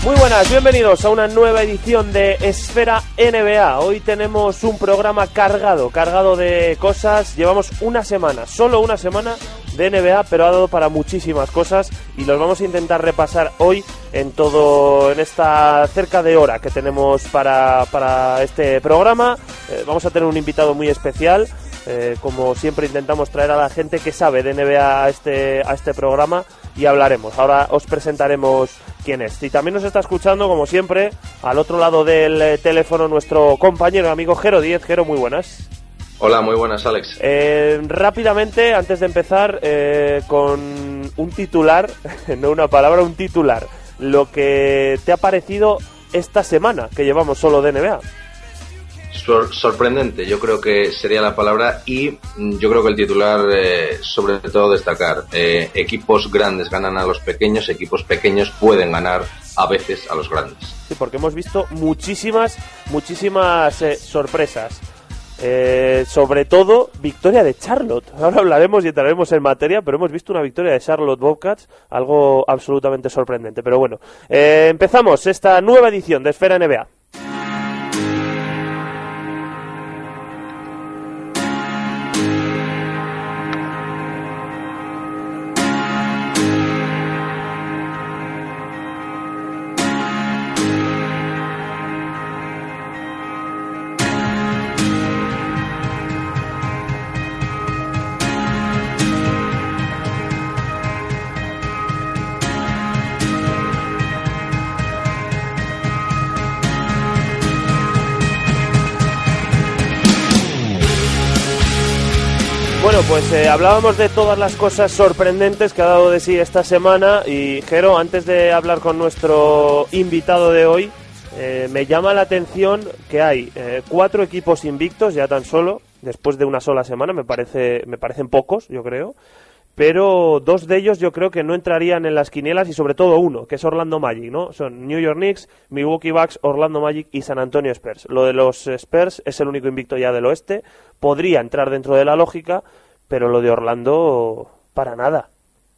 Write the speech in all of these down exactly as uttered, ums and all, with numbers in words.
Muy buenas, bienvenidos a una nueva edición de Esfera N B A. Hoy tenemos un programa cargado, cargado de cosas. Llevamos una semana, solo una semana de N B A, pero ha dado para muchísimas cosas y los vamos a intentar repasar hoy en todo, en esta cerca de hora que tenemos para, para este programa. Eh, vamos a tener un invitado muy especial. Eh, como siempre intentamos traer a la gente que sabe de N B A a este, a este programa y hablaremos. Ahora os presentaremos quién es. Y también nos está escuchando, como siempre, al otro lado del eh, teléfono nuestro compañero y amigo Jero Díez. Jero, muy buenas. Hola, muy buenas, Alex. Eh, rápidamente, antes de empezar, eh, con un titular, no una palabra, un titular. Lo que te ha parecido esta semana que llevamos solo de N B A. Sor- sorprendente, yo creo que sería la palabra, y yo creo que el titular, eh, sobre todo destacar, eh, equipos grandes ganan a los pequeños, equipos pequeños pueden ganar a veces a los grandes. Sí, porque hemos visto muchísimas, muchísimas eh, sorpresas. Eh, sobre todo, victoria de Charlotte. Ahora hablaremos y entraremos en materia, pero hemos visto una victoria de Charlotte Bobcats, algo absolutamente sorprendente. Pero bueno, eh, empezamos esta nueva edición de Esfera N B A. Bueno, pues eh, hablábamos de todas las cosas sorprendentes que ha dado de sí esta semana y, Jero, antes de hablar con nuestro invitado de hoy, eh, me llama la atención que hay eh, cuatro equipos invictos ya tan solo, después de una sola semana, me parece, me parecen pocos, yo creo, pero dos de ellos yo creo que no entrarían en las quinielas y sobre todo uno, que es Orlando Magic, ¿no? Son New York Knicks, Milwaukee Bucks, Orlando Magic y San Antonio Spurs. Lo de los Spurs es el único invicto ya del oeste, podría entrar dentro de la lógica, pero lo de Orlando para nada.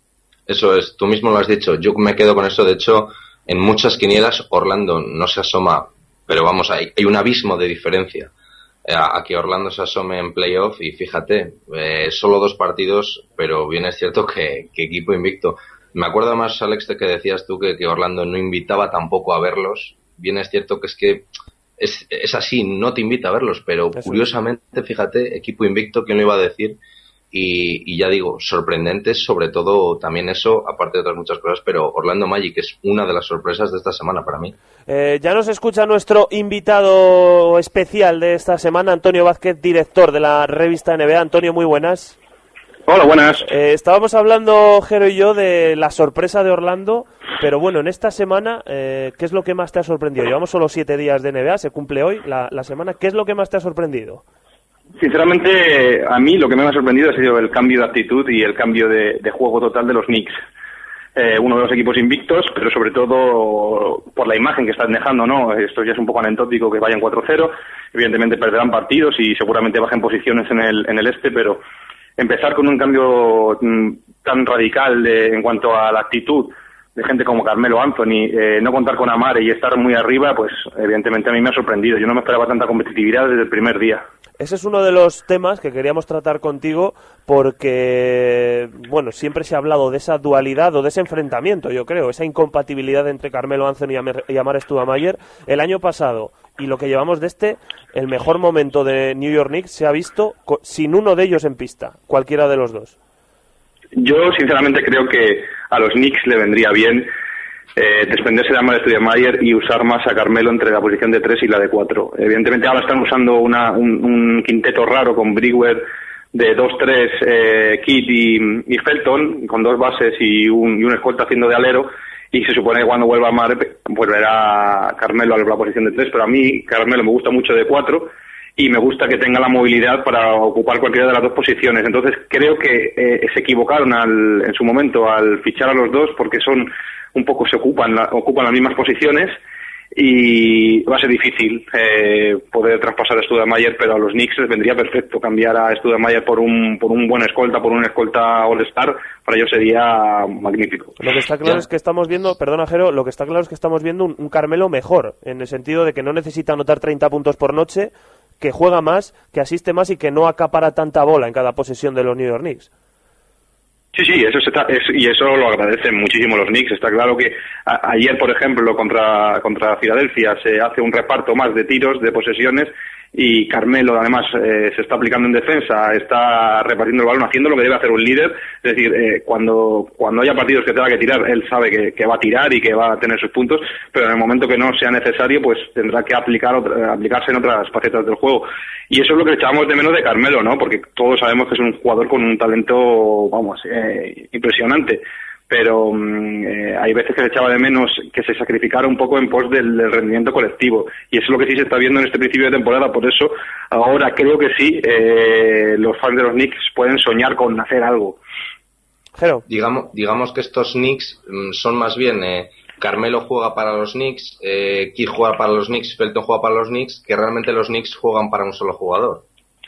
Eso es, tú mismo lo has dicho, yo me quedo con eso. De hecho, en muchas quinielas Orlando no se asoma, pero vamos, hay, hay un abismo de diferencia a, a que Orlando se asome en playoff. Y fíjate, eh, solo dos partidos, pero bien es cierto que, que equipo invicto. Me acuerdo más, Alex, de que decías tú que, que Orlando no invitaba tampoco a verlos. Bien es cierto que es que es, es así, no te invita a verlos, pero eso, curiosamente, fíjate, equipo invicto, ¿quién lo iba a decir? Y, y ya digo, sorprendentes, sobre todo también eso, aparte de otras muchas cosas, pero Orlando Magic es una de las sorpresas de esta semana para mí. Eh, ya nos escucha nuestro invitado especial de esta semana, Antonio Vázquez, director de la revista N B A. Antonio, muy buenas. Hola, buenas. Eh, estábamos hablando, Jero y yo, de la sorpresa de Orlando, pero bueno, en esta semana, eh, ¿qué es lo que más te ha sorprendido? Llevamos solo siete días de N B A, se cumple hoy la, la semana. ¿Qué es lo que más te ha sorprendido? Sinceramente, a mí lo que me ha sorprendido ha sido el cambio de actitud y el cambio de, de juego total de los Knicks. Eh, uno de los equipos invictos, pero sobre todo por la imagen que están dejando, ¿no? Esto ya es un poco anecdótico que vayan cuatro cero. Evidentemente perderán partidos y seguramente bajen posiciones en el, en el este, pero empezar con un cambio mm, tan radical de, en cuanto a la actitud de gente como Carmelo Anthony, eh, no contar con Amare y estar muy arriba, pues evidentemente a mí me ha sorprendido. Yo no me esperaba tanta competitividad desde el primer día. Ese es uno de los temas que queríamos tratar contigo porque, bueno, siempre se ha hablado de esa dualidad o de ese enfrentamiento, yo creo, esa incompatibilidad entre Carmelo Anthony y Amare Stoudemire. El año pasado, y lo que llevamos de este, el mejor momento de New York Knicks se ha visto sin uno de ellos en pista, cualquiera de los dos. Yo, sinceramente, creo que a los Knicks le vendría bien eh, desprenderse de Amare Stoudemire y usar más a Carmelo entre la posición de tres y la de cuatro. Evidentemente ahora están usando una, un, un quinteto raro con Brewer de dos tres, eh, Kidd y, y Felton, con dos bases y un, y un escolta haciendo de alero, y se supone que cuando vuelva Amare volverá Carmelo a la posición de tres, pero a mí Carmelo me gusta mucho de cuatro y me gusta que tenga la movilidad para ocupar cualquiera de las dos posiciones. Entonces creo que eh, se equivocaron al, en su momento al fichar a los dos, porque son un poco se ocupan la, ocupan las mismas posiciones, y va a ser difícil eh, poder traspasar a Stoudemire, pero a los Knicks les vendría perfecto cambiar a Stoudemire por un por un buen escolta, por un escolta All-Star. Para ellos sería magnífico. Lo que está claro ya. es que estamos viendo, perdona Jero, lo que está claro es que estamos viendo un, un Carmelo mejor, en el sentido de que no necesita anotar treinta puntos por noche, que juega más, que asiste más y que no acapara tanta bola en cada posesión de los New York Knicks. Sí, sí, eso se está, es, y eso lo agradecen muchísimo los Knicks. Está claro que a, ayer, por ejemplo, contra contra Filadelfia se hace un reparto más de tiros, de posesiones, y Carmelo además eh, se está aplicando en defensa, está repartiendo el balón, haciendo lo que debe hacer un líder. Es decir, eh, cuando cuando haya partidos que tenga que tirar, él sabe que, que va a tirar y que va a tener sus puntos, pero en el momento que no sea necesario, pues tendrá que aplicar otra, aplicarse en otras facetas del juego. Y eso es lo que echábamos de menos de Carmelo, ¿no? Porque todos sabemos que es un jugador con un talento, vamos, eh, impresionante. Pero eh, hay veces que se echaba de menos que se sacrificara un poco en pos del, del rendimiento colectivo, y eso es lo que sí se está viendo en este principio de temporada. Por eso ahora creo que sí, eh, los fans de los Knicks pueden soñar con hacer algo. Jero. Digamos, digamos que estos Knicks son más bien eh, Carmelo juega para los Knicks, eh, Kidd juega para los Knicks, Felton juega para los Knicks, que realmente los Knicks juegan para un solo jugador.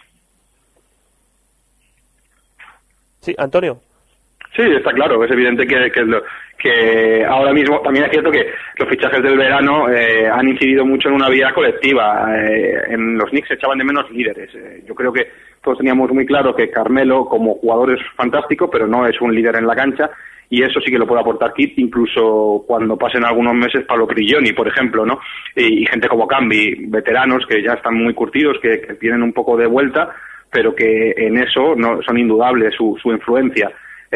Sí, Antonio. Sí, está claro, es evidente que, que, lo, que ahora mismo también es cierto que los fichajes del verano eh, han incidido mucho en una vida colectiva. Eh, en los Knicks se echaban de menos líderes. Eh, yo creo que todos teníamos muy claro que Carmelo como jugador es fantástico, pero no es un líder en la cancha, y eso sí que lo puede aportar Kidd, incluso cuando pasen algunos meses Paolo Prigioni, por ejemplo, ¿no? Y, y gente como Camby, veteranos que ya están muy curtidos, que, que tienen un poco de vuelta, pero que en eso no son indudables su, su influencia.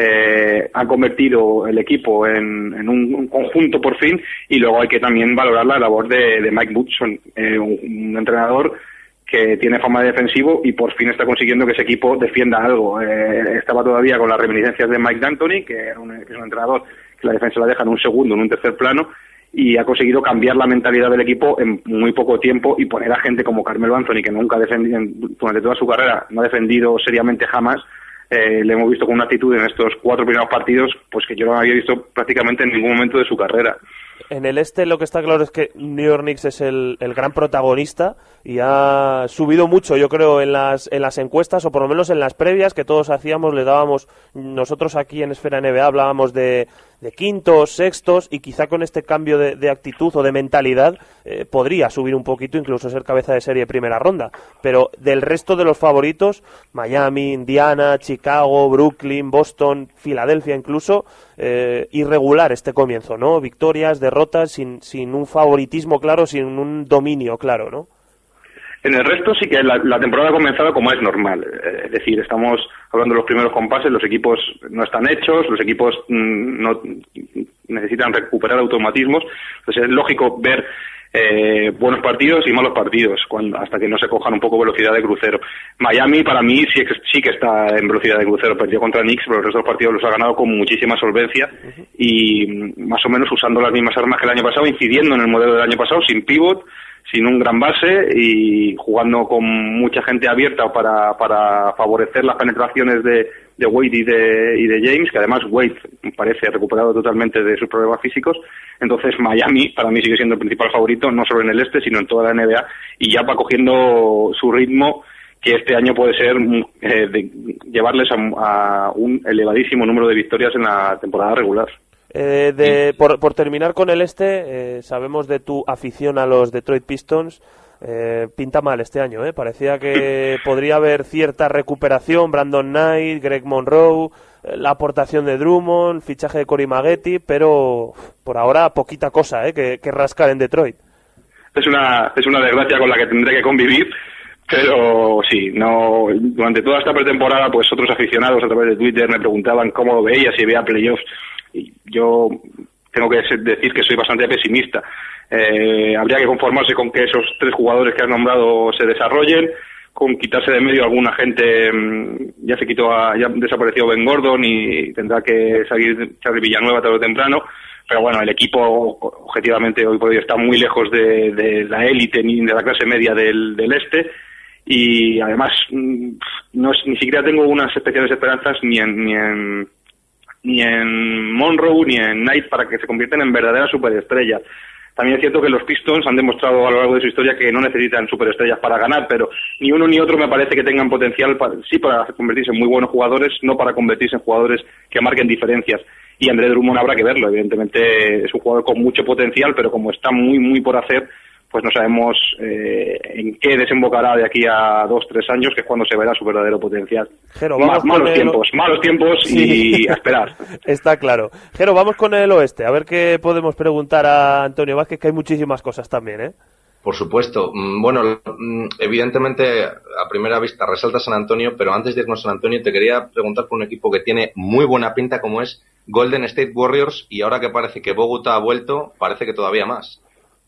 Eh, han convertido el equipo en, en un, un conjunto por fin, y luego hay que también valorar la labor de, de Mike Woodson, eh, un, un entrenador que tiene fama de defensivo y por fin está consiguiendo que ese equipo defienda algo. Eh, estaba todavía con las reminiscencias de Mike D'Antoni, que, era un, que es un entrenador que la defensa la deja en un segundo, en un tercer plano, y ha conseguido cambiar la mentalidad del equipo en muy poco tiempo y poner a gente como Carmelo Anthony, que nunca ha defendido, durante toda su carrera, no ha defendido seriamente jamás. Eh, le hemos visto con una actitud en estos cuatro primeros partidos pues que yo no había visto prácticamente en ningún momento de su carrera. En el este lo que está claro es que New York Knicks es el, el gran protagonista y ha subido mucho, yo creo, en las en las encuestas, o por lo menos en las previas que todos hacíamos, le dábamos, nosotros aquí en Esfera N B A hablábamos de, de quintos, sextos, y quizá con este cambio de, de actitud o de mentalidad eh, podría subir un poquito, incluso ser cabeza de serie de primera ronda. Pero del resto de los favoritos, Miami, Indiana, Chicago, Brooklyn, Boston, Filadelfia incluso, eh, irregular este comienzo, ¿no? Victorias, derrotas, sin, sin un favoritismo claro, sin un dominio claro, ¿no? En el resto sí que la, la temporada ha comenzado como es normal, eh, es decir, estamos hablando de los primeros compases, los equipos no están hechos, los equipos mmm, no necesitan recuperar automatismos, entonces es lógico ver eh, buenos partidos y malos partidos cuando, hasta que no se cojan un poco velocidad de crucero. Miami para mí sí, sí que está en velocidad de crucero, perdió contra Knicks, pero los restos de los partidos los ha ganado con muchísima solvencia y más o menos usando las mismas armas que el año pasado, incidiendo en el modelo del año pasado, sin pivot, sin un gran base y jugando con mucha gente abierta para, para favorecer las penetraciones de, de Wade y de, y de James, que además Wade parece recuperado totalmente de sus problemas físicos. Entonces Miami para mí sigue siendo el principal favorito, no solo en el este, sino en toda la N B A, y ya va cogiendo su ritmo, que este año puede ser eh, de llevarles a, a un elevadísimo número de victorias en la temporada regular. Eh, de, por, por terminar con el este, eh, sabemos de tu afición a los Detroit Pistons. Eh, pinta mal este año, ¿eh? Parecía que podría haber cierta recuperación, Brandon Knight, Greg Monroe, eh, la aportación de Drummond, fichaje de Corey Maggette, pero por ahora poquita cosa, ¿eh? que, que rascar en Detroit. Es una, es una desgracia con la que tendré que convivir, pero sí, no, durante toda esta pretemporada pues otros aficionados a través de Twitter me preguntaban cómo lo veía, si veía playoffs. Y yo tengo que decir que soy bastante pesimista. Eh, habría que conformarse con que esos tres jugadores que has nombrado se desarrollen, con quitarse de medio a alguna gente. Ya se quitó, a, ya desapareció Ben Gordon y tendrá que salir Charlie Villanueva tarde o temprano. Pero bueno, el equipo objetivamente hoy por hoy está muy lejos de, de la élite ni de la clase media del, del este. Y además no, ni siquiera tengo unas especiales esperanzas ni en, ni en ni en Monroe ni en Knight para que se conviertan en verdaderas superestrellas. También es cierto que los Pistons han demostrado a lo largo de su historia que no necesitan superestrellas para ganar, pero ni uno ni otro me parece que tengan potencial, para, sí para convertirse en muy buenos jugadores, no para convertirse en jugadores que marquen diferencias. Y André Drummond habrá que verlo, evidentemente es un jugador con mucho potencial, pero como está muy, muy por hacer, pues no sabemos eh, en qué desembocará de aquí a dos, tres años, que es cuando se verá su verdadero potencial. Jero, vamos Ma- malos el... tiempos, malos tiempos sí. y a esperar. Está claro. Jero, vamos con el oeste, a ver qué podemos preguntar a Antonio Vázquez, que hay muchísimas cosas también, ¿eh? Por supuesto. Bueno, evidentemente a primera vista resalta San Antonio, pero antes de irnos a San Antonio te quería preguntar por un equipo que tiene muy buena pinta como es Golden State Warriors, y ahora que parece que Bogut ha vuelto, parece que todavía más.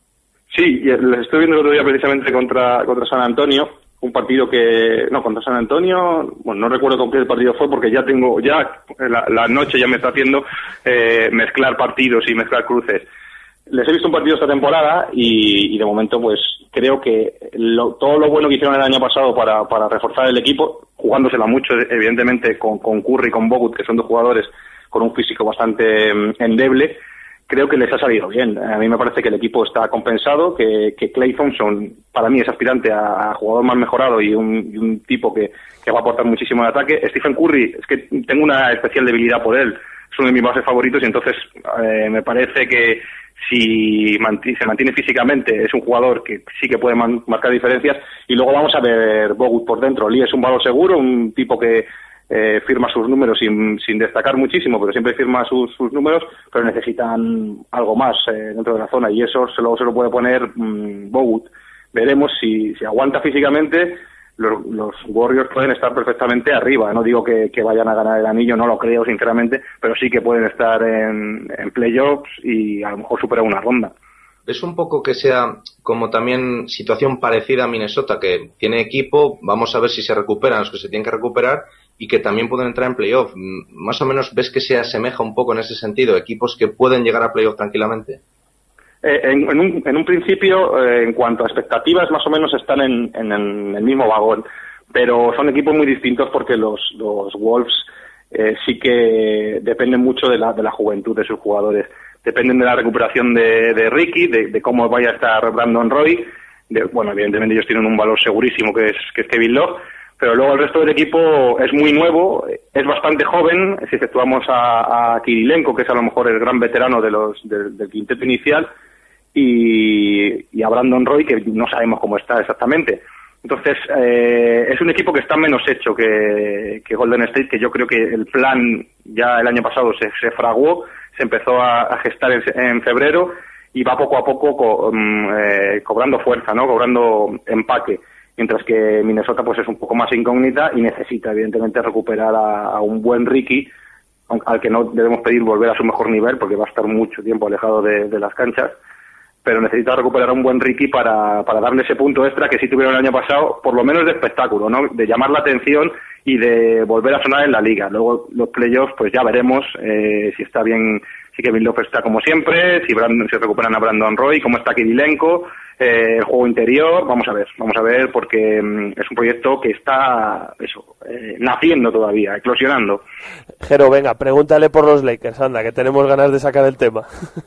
Sí, les estoy viendo el otro día precisamente contra contra San Antonio, un partido que, no, contra San Antonio, bueno, no recuerdo con qué partido fue porque ya tengo, ya la, la noche ya me está haciendo eh, mezclar partidos y mezclar cruces. Les he visto un partido esta temporada y, y de momento pues creo que lo, todo lo bueno que hicieron el año pasado para, para reforzar el equipo, jugándosela mucho evidentemente con, con Curry y con Bogut, que son dos jugadores con un físico bastante um, endeble, creo que les ha salido bien. A mí me parece que el equipo está compensado, que, que Klay Thompson para mí es aspirante a, a jugador más mejorado y un, y un tipo que, que va a aportar muchísimo en ataque. Stephen Curry, es que tengo una especial debilidad por él, es uno de mis bases favoritos y entonces eh, me parece que si manti- se mantiene físicamente es un jugador que sí que puede man- marcar diferencias. Y luego vamos a ver Bogut por dentro. Lee es un valor seguro, un tipo que Eh, firma sus números sin, sin destacar muchísimo, pero siempre firma sus, sus números, pero necesitan algo más eh, dentro de la zona y eso se lo, se lo puede poner mmm, Bogut. Veremos si, si aguanta físicamente. Los, los Warriors pueden estar perfectamente arriba, no digo que, que vayan a ganar el anillo, no lo creo sinceramente, pero sí que pueden estar en, en playoffs y a lo mejor superar una ronda. Es un poco que sea como también situación parecida a Minnesota, que tiene equipo, vamos a ver si se recuperan los que se tienen que recuperar y que también pueden entrar en playoff. Más o menos ves que se asemeja un poco en ese sentido, equipos que pueden llegar a playoff tranquilamente. Eh, en, en, un, en un principio, eh, en cuanto a expectativas, más o menos están en, en, en el mismo vagón, pero son equipos muy distintos porque los, los Wolves eh, sí que dependen mucho de la, de la juventud de sus jugadores. Dependen de la recuperación de, de Ricky, de, de cómo vaya a estar Brandon Roy. De, bueno, evidentemente ellos tienen un valor segurísimo que es, que es Kevin Love, pero luego el resto del equipo es muy nuevo, es bastante joven, si exceptuamos a, a Kirilenko, que es a lo mejor el gran veterano de los de, del quinteto inicial, y, y a Brandon Roy, que no sabemos cómo está exactamente. Entonces, eh, es un equipo que está menos hecho que, que Golden State, que yo creo que el plan ya el año pasado se, se fraguó, se empezó a, a gestar en, en febrero y va poco a poco co, um, eh, cobrando fuerza, ¿no? Cobrando empaque. Mientras que Minnesota pues es un poco más incógnita y necesita evidentemente recuperar a, a un buen Ricky, al que no debemos pedir volver a su mejor nivel porque va a estar mucho tiempo alejado de, de las canchas, pero necesita recuperar a un buen Ricky para, para darle ese punto extra que sí tuvieron el año pasado, por lo menos de espectáculo, ¿no? De llamar la atención y de volver a sonar en la liga. Luego los playoffs pues ya veremos eh, si está bien, si Kevin Love está como siempre, si Brandon, si recuperan a Brandon Roy, cómo está Kirilenko, eh, el juego interior, vamos a ver, vamos a ver porque mm, es un proyecto que está eso, eh, naciendo todavía, eclosionando. Jero, venga, pregúntale por los Lakers, anda, que tenemos ganas de sacar el tema.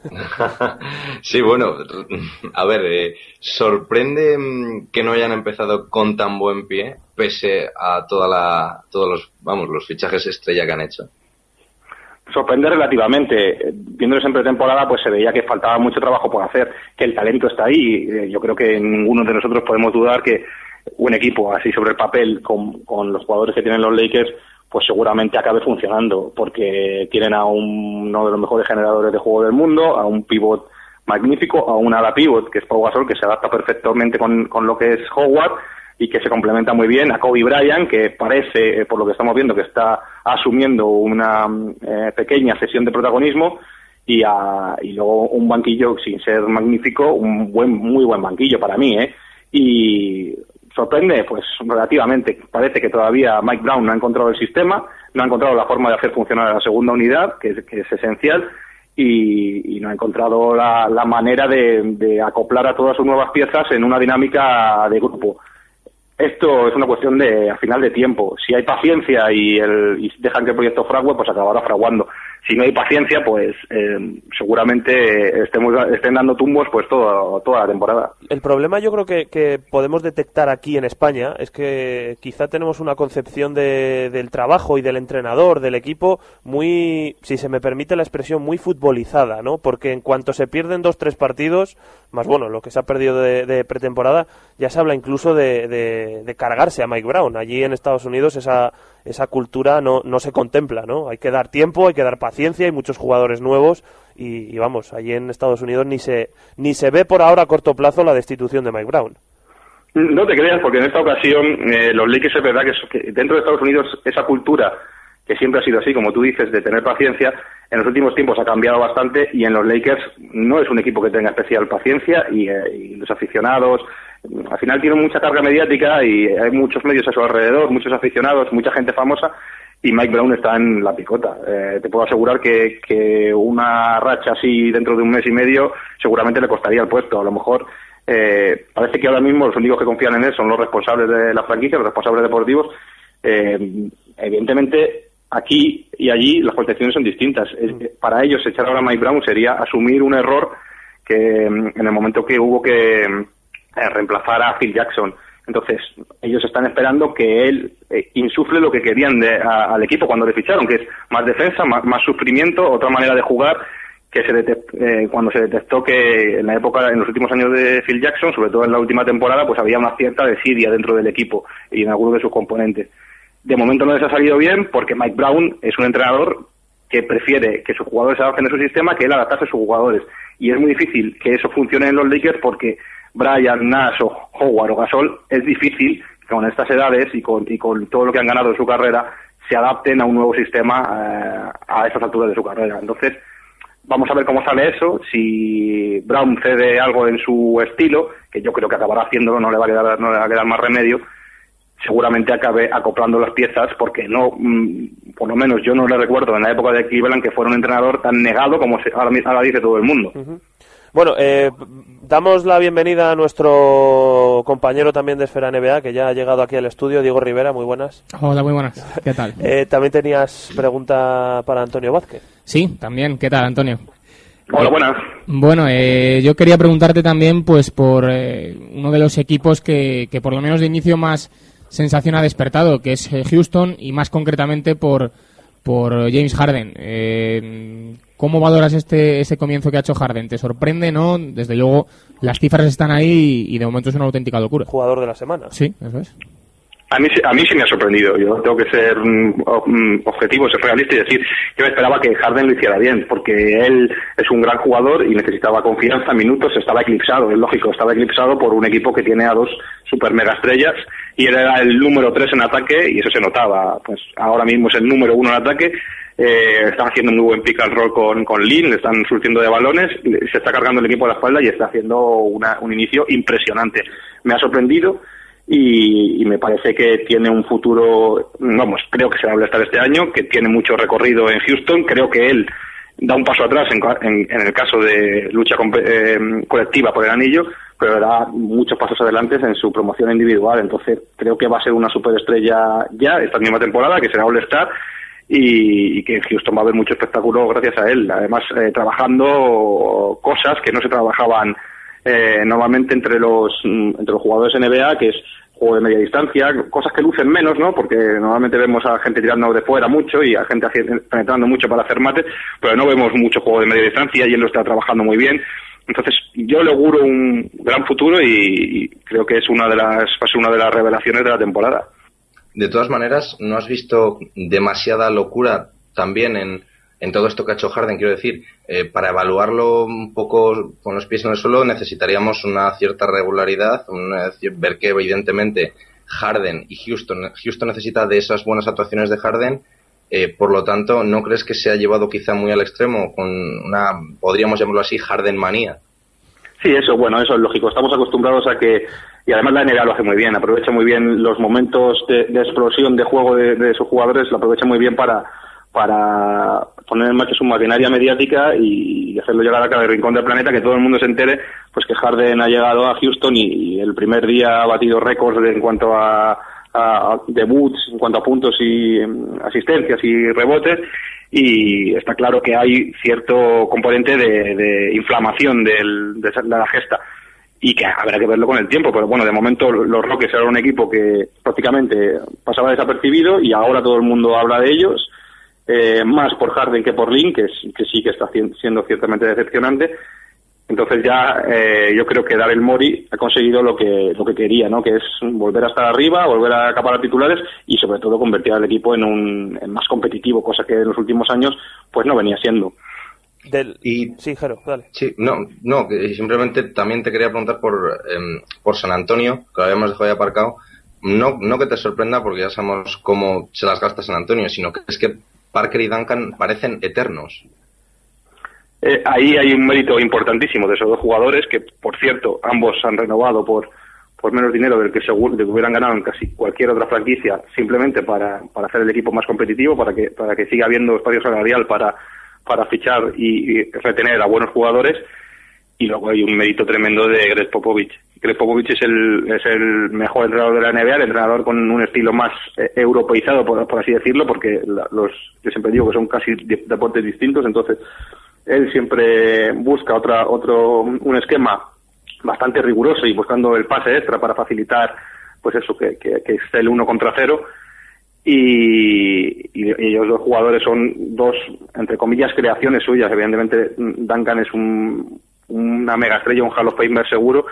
Sí, bueno, a ver, eh, sorprende que no hayan empezado con tan buen pie, pese a toda la, todos los, vamos, los fichajes estrella que han hecho. Sorprende relativamente. Viéndolos en pretemporada, pues se veía que faltaba mucho trabajo por hacer, que el talento está ahí. Yo creo que ninguno de nosotros podemos dudar que un equipo así sobre el papel, con, con los jugadores que tienen los Lakers, pues seguramente acabe funcionando, porque tienen a un, uno de los mejores generadores de juego del mundo, a un pivot magnífico, a un ala pivot, que es Pau Gasol, que se adapta perfectamente con, con lo que es Howard, y que se complementa muy bien, a Kobe Bryant, que parece, por lo que estamos viendo, que está asumiendo una eh, pequeña cesión de protagonismo, y, a, y luego un banquillo, sin ser magnífico, un buen, muy buen banquillo para mí, ¿eh? Y sorprende, pues relativamente, parece que todavía Mike Brown no ha encontrado el sistema, no ha encontrado la forma de hacer funcionar a la segunda unidad, que es, que es esencial, y, y no ha encontrado la, la manera de, de acoplar a todas sus nuevas piezas en una dinámica de grupo. Esto es una cuestión de, al final, de tiempo. Si hay paciencia y, el, y dejan que el proyecto frague, pues acabará fraguando. si no hay paciencia, pues eh, seguramente estemos, estén dando tumbos pues todo, toda la temporada. El problema yo creo que, que podemos detectar aquí en España es que quizá tenemos una concepción de, del trabajo y del entrenador, del equipo, muy, si se me permite la expresión, muy futbolizada, ¿no? Porque en cuanto se pierden dos, tres partidos, más bueno, lo que se ha perdido de, de pretemporada, ya se habla incluso de, de, de cargarse a Mike Brown. Allí en Estados Unidos esa, esa cultura no, no se contempla, ¿no? Hay que dar tiempo, hay que dar paciencia, hay muchos jugadores nuevos y, y vamos, allí en Estados Unidos ni se ni se ve por ahora a corto plazo la destitución de Mike Brown. No te creas, porque en esta ocasión eh, los Lakers es verdad que, que dentro de Estados Unidos esa cultura, que siempre ha sido así, como tú dices, de tener paciencia, en los últimos tiempos ha cambiado bastante y en los Lakers no es un equipo que tenga especial paciencia y, eh, y los aficionados al final tienen mucha carga mediática y hay muchos medios a su alrededor, muchos aficionados, mucha gente famosa y Mike Brown está en la picota. Eh, te puedo asegurar que, que una racha así dentro de un mes y medio seguramente le costaría el puesto. A lo mejor eh, parece que ahora mismo los únicos que confían en él son los responsables de la franquicia, los responsables deportivos. Eh, evidentemente aquí y allí las concepciones son distintas. Eh, para ellos echar ahora a Mike Brown sería asumir un error que en el momento que hubo que eh, reemplazar a Phil Jackson. Entonces, ellos están esperando que él eh, insufle lo que querían de, a, al equipo cuando le ficharon, que es más defensa, más, más sufrimiento, otra manera de jugar, que se detect, eh, cuando se detectó que en la época, en los últimos años de Phil Jackson, sobre todo en la última temporada, pues había una cierta desidia dentro del equipo y en algunos de sus componentes. De momento no les ha salido bien porque Mike Brown es un entrenador que prefiere que sus jugadores se adapten a su sistema que él adaptarse a sus jugadores. Y es muy difícil que eso funcione en los Lakers porque Bryant, Nash o Howard o Gasol es difícil que con estas edades y con, y con todo lo que han ganado en su carrera se adapten a un nuevo sistema eh, a estas alturas de su carrera. Entonces, vamos a ver cómo sale eso. Si Brown cede algo en su estilo, que yo creo que acabará haciéndolo, no le va a quedar, no le va a quedar más remedio, seguramente acabe acoplando las piezas, porque no, por lo menos yo no le recuerdo en la época de Cleveland que fuera un entrenador tan negado como se, ahora, ahora dice todo el mundo. Uh-huh. Bueno, eh, damos la bienvenida a nuestro compañero también de Esfera N B A, que ya ha llegado aquí al estudio, Diego Rivera, muy buenas. Hola, muy buenas, ¿qué tal? eh, también tenías pregunta para Antonio Vázquez. Sí, también, ¿qué tal, Antonio? Hola, buenas. Bueno, eh, yo quería preguntarte también pues por eh, uno de los equipos que, que por lo menos de inicio más sensación ha despertado, que es eh, Houston, y más concretamente por, por James Harden. Eh, ¿Cómo valoras este ese comienzo que ha hecho Harden? ¿Te sorprende, no? Desde luego, las cifras están ahí y, y de momento es una auténtica locura. Jugador de la semana. Sí, eso es. A mí, a mí sí me ha sorprendido. Yo tengo que ser um, objetivo, ser realista y decir, yo esperaba que Harden lo hiciera bien, porque él es un gran jugador y necesitaba confianza, minutos, estaba eclipsado, es lógico, estaba eclipsado por un equipo que tiene a dos super mega estrellas y él era el número tres en ataque y eso se notaba. Pues ahora mismo es el número uno en ataque. Eh, están haciendo un muy buen pick and roll con, con Lin, le están surtiendo de balones, se está cargando el equipo a la espalda y está haciendo una, un inicio impresionante. Me ha sorprendido y, y me parece que tiene un futuro, vamos, creo que se va a estar este año, que tiene mucho recorrido en Houston. Creo que él da un paso atrás en, en, en el caso de lucha con, eh, colectiva por el anillo, pero da muchos pasos adelante en su promoción individual. Entonces creo que va a ser una superestrella ya esta misma temporada, que será All-Star, y, y que en Houston va a haber mucho espectáculo gracias a él. Además, eh, trabajando cosas que no se trabajaban eh, normalmente entre los entre los jugadores N B A, que es juego de media distancia, cosas que lucen menos, ¿no? Porque normalmente vemos a gente tirando de fuera mucho y a gente penetrando mucho para hacer mate, pero no vemos mucho juego de media distancia y él lo está trabajando muy bien. Entonces, yo le auguro un gran futuro y, y creo que es una de las va a ser una de las revelaciones de la temporada. De todas maneras, ¿no has visto demasiada locura también en, en todo esto que ha hecho Harden? Quiero decir, eh, para evaluarlo un poco con los pies en el suelo necesitaríamos una cierta regularidad, una, ver que evidentemente Harden y Houston, Houston necesita de esas buenas actuaciones de Harden, eh, por lo tanto, ¿no crees que se ha llevado quizá muy al extremo con una, podríamos llamarlo así, Harden manía? Sí, eso, bueno, eso es lógico. Estamos acostumbrados a que, y además la N B A lo hace muy bien, aprovecha muy bien los momentos de, de explosión de juego de, de sus jugadores, lo aprovecha muy bien para para poner en marcha su maquinaria mediática y hacerlo llegar a cada rincón del planeta, que todo el mundo se entere pues que Harden ha llegado a Houston y, y el primer día ha batido récords en cuanto a, a debuts, en cuanto a puntos y um, asistencias y rebotes. y está claro que hay cierto componente de, de inflamación del, de la gesta y que habrá que verlo con el tiempo, pero bueno, de momento los Rockets eran un equipo que prácticamente pasaba desapercibido y ahora todo el mundo habla de ellos, eh, más por Harden que por Lin, que, es, que sí que está siendo ciertamente decepcionante. Entonces ya eh, yo creo que Daryl Morey ha conseguido lo que lo que quería, ¿no? Que es volver a estar arriba, volver a acaparar titulares y sobre todo convertir al equipo en un en más competitivo, cosa que en los últimos años pues no venía siendo. Del... Y sí, Jero, dale. Sí, no, no, que simplemente también te quería preguntar por eh, por San Antonio, que lo habíamos dejado ahí aparcado. No, no que te sorprenda porque ya sabemos cómo se las gasta San Antonio, sino que es que Parker y Duncan parecen eternos. Eh, ahí hay un mérito importantísimo de esos dos jugadores que, por cierto, ambos han renovado por por menos dinero del que seguro de que hubieran ganado en casi cualquier otra franquicia, simplemente para para hacer el equipo más competitivo, para que para que siga habiendo espacio salarial para para fichar y, y retener a buenos jugadores. Y luego hay un mérito tremendo de Greg Popovich. Greg Popovich es el es el mejor entrenador de la N B A, el entrenador con un estilo más eh, europeizado, por, por así decirlo, porque la, los yo siempre digo que son casi deportes distintos, entonces él siempre busca otra otro un esquema bastante riguroso y buscando el pase extra para facilitar pues eso que, que, que esté el uno contra cero. Y, y ellos dos jugadores son dos, entre comillas, creaciones suyas. Evidentemente Duncan es un, una mega estrella, un Hall of Famer seguro,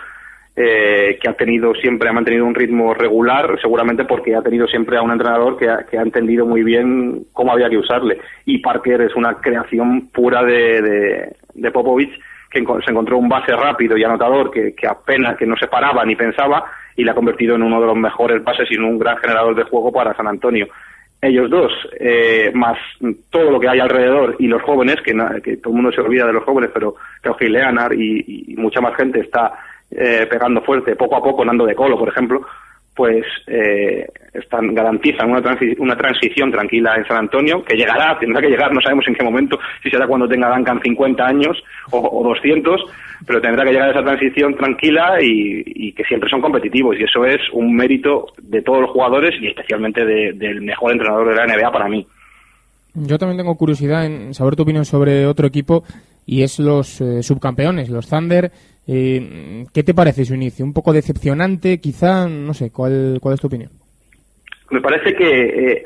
eh, que ha tenido siempre, ha mantenido un ritmo regular, seguramente porque ha tenido siempre a un entrenador que ha, que ha entendido muy bien cómo había que usarle. Y Parker es una creación pura de, de, de Popovich, que se encontró un base rápido y anotador que, que apenas, que no se paraba ni pensaba, y le ha convertido en uno de los mejores bases y en un gran generador de juego para San Antonio. Ellos dos, eh, más todo lo que hay alrededor y los jóvenes, que, que todo el mundo se olvida de los jóvenes, pero Kawhi Leonard y, y mucha más gente está eh, pegando fuerte, poco a poco, Nando De Colo, por ejemplo, pues eh, están garantizan una, transi- una transición tranquila en San Antonio, que llegará, tendrá que llegar, no sabemos en qué momento, si será cuando tenga Duncan cincuenta años o, o doscientos, pero tendrá que llegar esa transición tranquila y, y que siempre son competitivos, y eso es un mérito de todos los jugadores y especialmente de, del mejor entrenador de la N B A para mí. Yo también tengo curiosidad en saber tu opinión sobre otro equipo, y es los eh, subcampeones, los Thunder. Eh, ¿Qué te parece su inicio? ¿Un poco decepcionante, quizá? No sé, ¿cuál, cuál es tu opinión? Me parece que eh,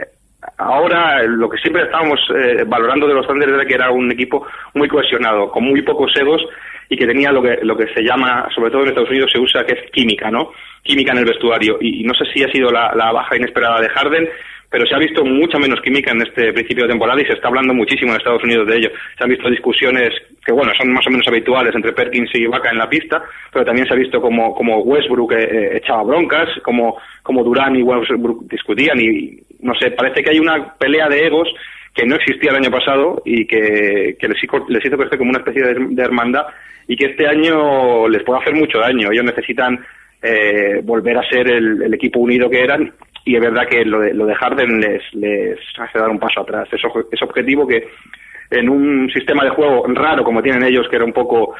ahora lo que siempre estábamos eh, valorando de los Thunder era que era un equipo muy cohesionado, con muy pocos egos y que tenía lo que lo que se llama, sobre todo en Estados Unidos se usa, que es química, ¿no? Química en el vestuario. Y, y no sé si ha sido la, la baja inesperada de Harden, pero se ha visto mucha menos química en este principio de temporada y se está hablando muchísimo en Estados Unidos de ello. Se han visto discusiones que, bueno, son más o menos habituales entre Perkins y Ibaka en la pista, pero también se ha visto como, como Westbrook eh, echaba broncas, como, como Durant y Westbrook discutían y, no sé, parece que hay una pelea de egos que no existía el año pasado y que, que les, hizo, les hizo crecer como una especie de, de hermandad y que este año les puede hacer mucho daño. Ellos necesitan eh, volver a ser el, el equipo unido que eran. Y es verdad que lo de, lo de Harden les, les hace dar un paso atrás. Es, es objetivo que en un sistema de juego raro como tienen ellos, que era un poco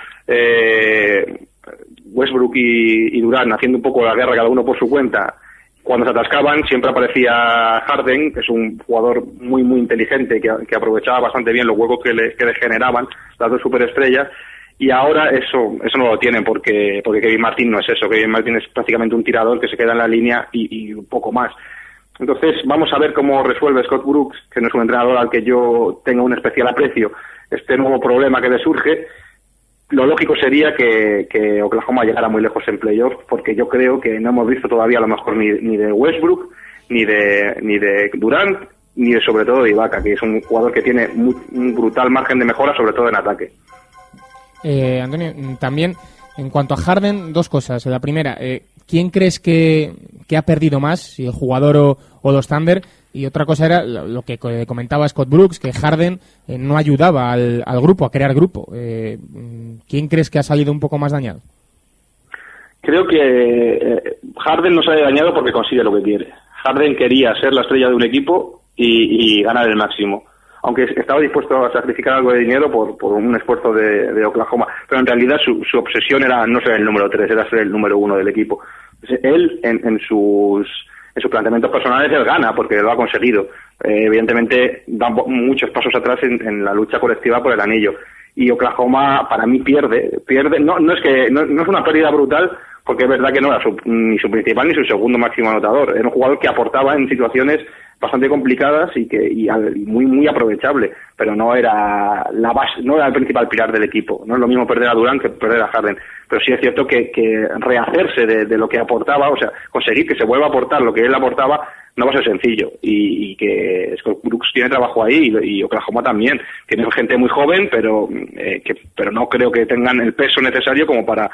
eh, Westbrook y, y Durant haciendo un poco la guerra cada uno por su cuenta, cuando se atascaban siempre aparecía Harden, que es un jugador muy muy inteligente, que, que aprovechaba bastante bien los huecos que le, que le generaban las dos superestrellas. Y ahora eso eso no lo tienen porque porque Kevin Martin no es eso. Kevin Martin es prácticamente un tirador que se queda en la línea y, y un poco más. Entonces vamos a ver cómo resuelve Scott Brooks, que no es un entrenador al que yo tenga un especial aprecio, este nuevo problema que le surge. Lo lógico sería que, que Oklahoma llegara muy lejos en playoffs, porque yo creo que no hemos visto todavía a lo mejor ni, ni de Westbrook, ni de ni de Durant, ni de, sobre todo de Ibaka, que es un jugador que tiene muy, un brutal margen de mejora, sobre todo en ataque. Eh, Antonio, también en cuanto a Harden, dos cosas. La primera, eh, ¿quién crees que, que ha perdido más, si el jugador o, o los Thunder? Y otra cosa era lo que comentaba Scott Brooks, que Harden eh, no ayudaba al, al grupo, a crear grupo. Eh, ¿Quién crees que ha salido un poco más dañado? Creo que eh, Harden no sale dañado porque consigue lo que quiere. Harden quería ser la estrella de un equipo y, y ganar el máximo, aunque estaba dispuesto a sacrificar algo de dinero por, por un esfuerzo de, de Oklahoma, pero en realidad su, su obsesión era no ser el número tres, era ser el número uno del equipo. Entonces, él, en, en sus en sus planteamientos personales él gana, porque lo ha conseguido. Eh, evidentemente da muchos pasos atrás en, en la lucha colectiva por el anillo. Y Oklahoma, para mí, pierde. pierde No, no es que no, no es una pérdida brutal, porque es verdad que no era su, ni su principal ni su segundo máximo anotador. Era un jugador que aportaba en situaciones bastante complicadas y que y, y muy muy aprovechable, pero no era la base, no era el principal pilar del equipo. No es lo mismo perder a Durant que perder a Harden, pero sí es cierto que, que rehacerse de, de lo que aportaba, o sea, conseguir que se vuelva a aportar lo que él aportaba, no va a ser sencillo, y, y que Scott Brooks tiene trabajo ahí, y, y Oklahoma también. Tiene gente muy joven, pero eh, que pero no creo que tengan el peso necesario como para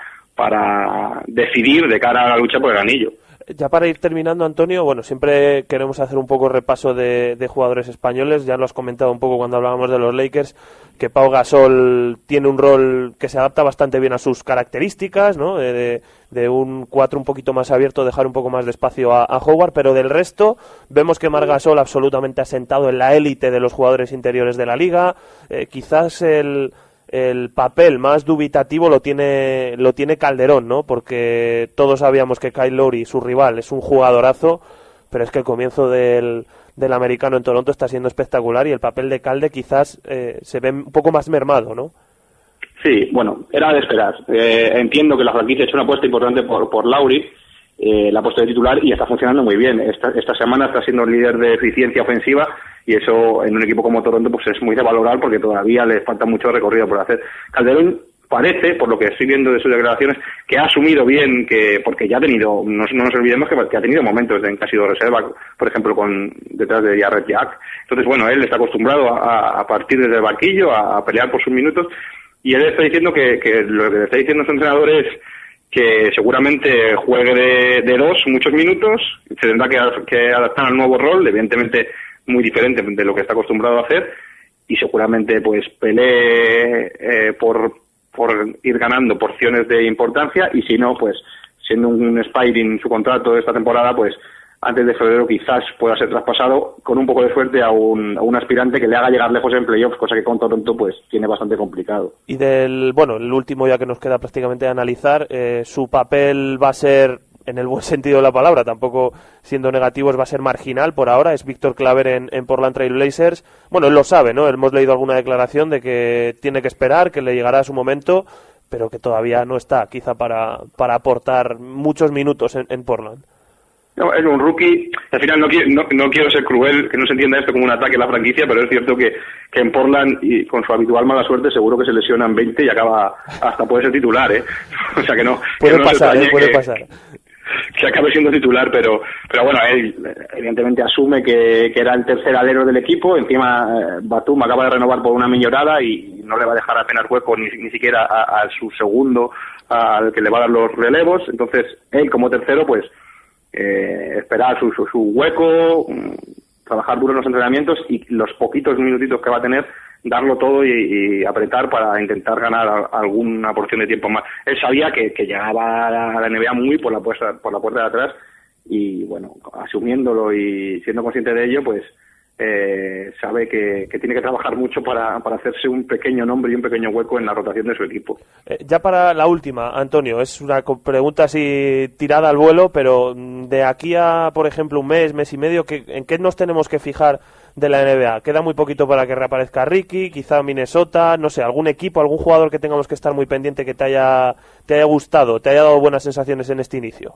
para decidir de cara a la lucha por el anillo. Ya para ir terminando, Antonio, bueno, siempre queremos hacer un poco repaso de, de jugadores españoles. Ya lo has comentado un poco cuando hablábamos de los Lakers, que Pau Gasol tiene un rol que se adapta bastante bien a sus características, ¿no? De, de un cuatro un poquito más abierto, dejar un poco más de espacio a, a Howard, pero del resto vemos que Marc Gasol absolutamente asentado en la élite de los jugadores interiores de la liga. Eh, quizás el... el papel más dubitativo lo tiene lo tiene Calderón, ¿no? Porque todos sabíamos que Kyle Lowry, su rival, es un jugadorazo, pero es que el comienzo del, del americano en Toronto está siendo espectacular y el papel de Calde quizás eh, se ve un poco más mermado, ¿no? Sí, bueno, era de esperar. Eh, entiendo que la franquicia ha hecho una apuesta importante por, por Lowry, eh, la ha puesto de titular y está funcionando muy bien. Esta, esta semana está siendo el líder de eficiencia ofensiva y eso en un equipo como Toronto pues es muy de valorar porque todavía le falta mucho recorrido por hacer. Calderón parece, por lo que estoy viendo de sus declaraciones, que ha asumido bien, que porque ya ha tenido, no, no nos olvidemos que, que ha tenido momentos en que ha sido reserva, por ejemplo, con detrás de Jarrett Jack. Entonces, bueno, él está acostumbrado a, a partir desde el banquillo, a, a pelear por sus minutos, y él está diciendo que, que lo que le está diciendo su entrenador es que seguramente juegue de, de dos muchos minutos, se tendrá que, que adaptar al nuevo rol, evidentemente muy diferente de lo que está acostumbrado a hacer, y seguramente pues pelee eh, por, por ir ganando porciones de importancia, y si no, pues siendo un expiring su contrato de esta temporada, pues antes de febrero quizás pueda ser traspasado con un poco de suerte a un, a un aspirante que le haga llegar lejos en playoffs, cosa que con Toronto pues tiene bastante complicado. Y del, bueno, el último ya que nos queda prácticamente de analizar, eh, su papel va a ser, en el buen sentido de la palabra, tampoco siendo negativos, va a ser marginal por ahora, es Víctor Claver en, en Portland Trail Blazers. Bueno, él lo sabe, ¿no? Hemos leído alguna declaración de que tiene que esperar, que le llegará su momento, pero que todavía no está quizá para, para aportar muchos minutos en, en Portland. No, es un rookie. Al final no quiero, no, no quiero ser cruel, que no se entienda esto como un ataque a la franquicia, pero es cierto que, que en Portland, y con su habitual mala suerte, seguro que se lesionan veinte y acaba, hasta puede ser titular, ¿eh? O sea que no. Puede que no pasar, ¿eh? Puede que, pasar. Que acabe siendo titular, pero pero bueno, él evidentemente asume que, que era el tercer alero del equipo. Encima, eh, Batum acaba de renovar por una millonada y no le va a dejar apenas hueco ni, ni siquiera a, a su segundo, al que le va a dar los relevos. Entonces, él como tercero, pues, Eh, esperar su, su, su hueco, trabajar duro en los entrenamientos y los poquitos minutitos que va a tener, darlo todo y, y apretar para intentar ganar a, a alguna porción de tiempo más. Él sabía que, que llegaba a la, a la N B A muy por la puerta, por la puerta de atrás y bueno, asumiéndolo y siendo consciente de ello, pues eh, sabe que, que tiene que trabajar mucho para, para hacerse un pequeño nombre y un pequeño hueco en la rotación de su equipo. Eh, ya para la última, Antonio, es una pregunta así tirada al vuelo, pero de aquí a, por ejemplo, un mes, mes y medio, ¿qué, ¿en qué nos tenemos que fijar de la N B A? Queda muy poquito para que reaparezca Ricky, quizá Minnesota, no sé, algún equipo, algún jugador que tengamos que estar muy pendiente que te haya, te haya gustado, te haya dado buenas sensaciones en este inicio.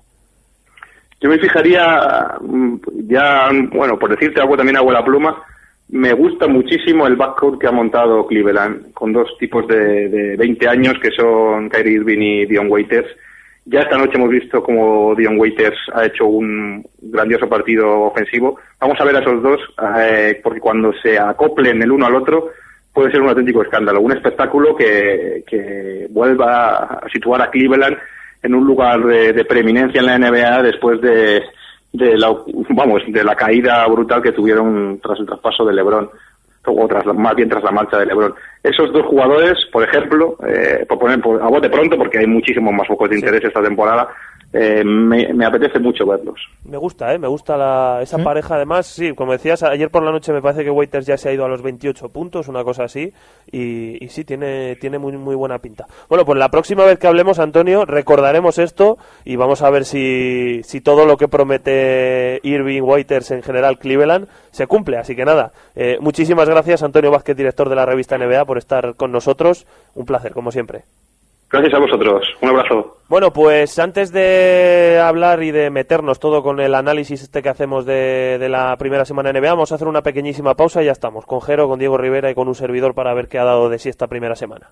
Yo me fijaría, ya, bueno, por decirte algo también hago la pluma, me gusta muchísimo el backcourt que ha montado Cleveland, con dos tipos de, de veinte años que son Kyrie Irving y Dion Waiters. Ya esta noche hemos visto cómo Dion Waiters ha hecho un grandioso partido ofensivo. Vamos a ver a esos dos, eh, porque cuando se acoplen el uno al otro puede ser un auténtico escándalo, un espectáculo que, que vuelva a situar a Cleveland en un lugar de, de preeminencia en la N B A después de, de la, vamos, de la caída brutal que tuvieron tras el traspaso de LeBron, o tras, más bien tras la marcha de LeBron. Esos dos jugadores, por ejemplo, eh, por poner por, a bote pronto, porque hay muchísimos más focos de interés esta temporada, eh, me, me apetece mucho verlos. Me gusta, ¿eh? Me gusta la, esa ¿Sí? pareja. Además, sí, como decías, ayer por la noche me parece que Waiters ya se ha ido a los veintiocho puntos, una cosa así, y, y sí, tiene, tiene muy, muy buena pinta. Bueno, pues la próxima vez que hablemos, Antonio, recordaremos esto y vamos a ver si, si todo lo que promete Irving, Waiters, en general Cleveland, se cumple. Así que nada, eh, muchísimas gracias, Antonio Vázquez, director de la revista N B A, por estar con nosotros. Un placer, como siempre. Gracias a vosotros. Un abrazo. Bueno, pues antes de hablar y de meternos todo con el análisis este que hacemos de, de la primera semana N B A, vamos a hacer una pequeñísima pausa y ya estamos. Con Jero, con Diego Rivera y con un servidor para ver qué ha dado de sí esta primera semana.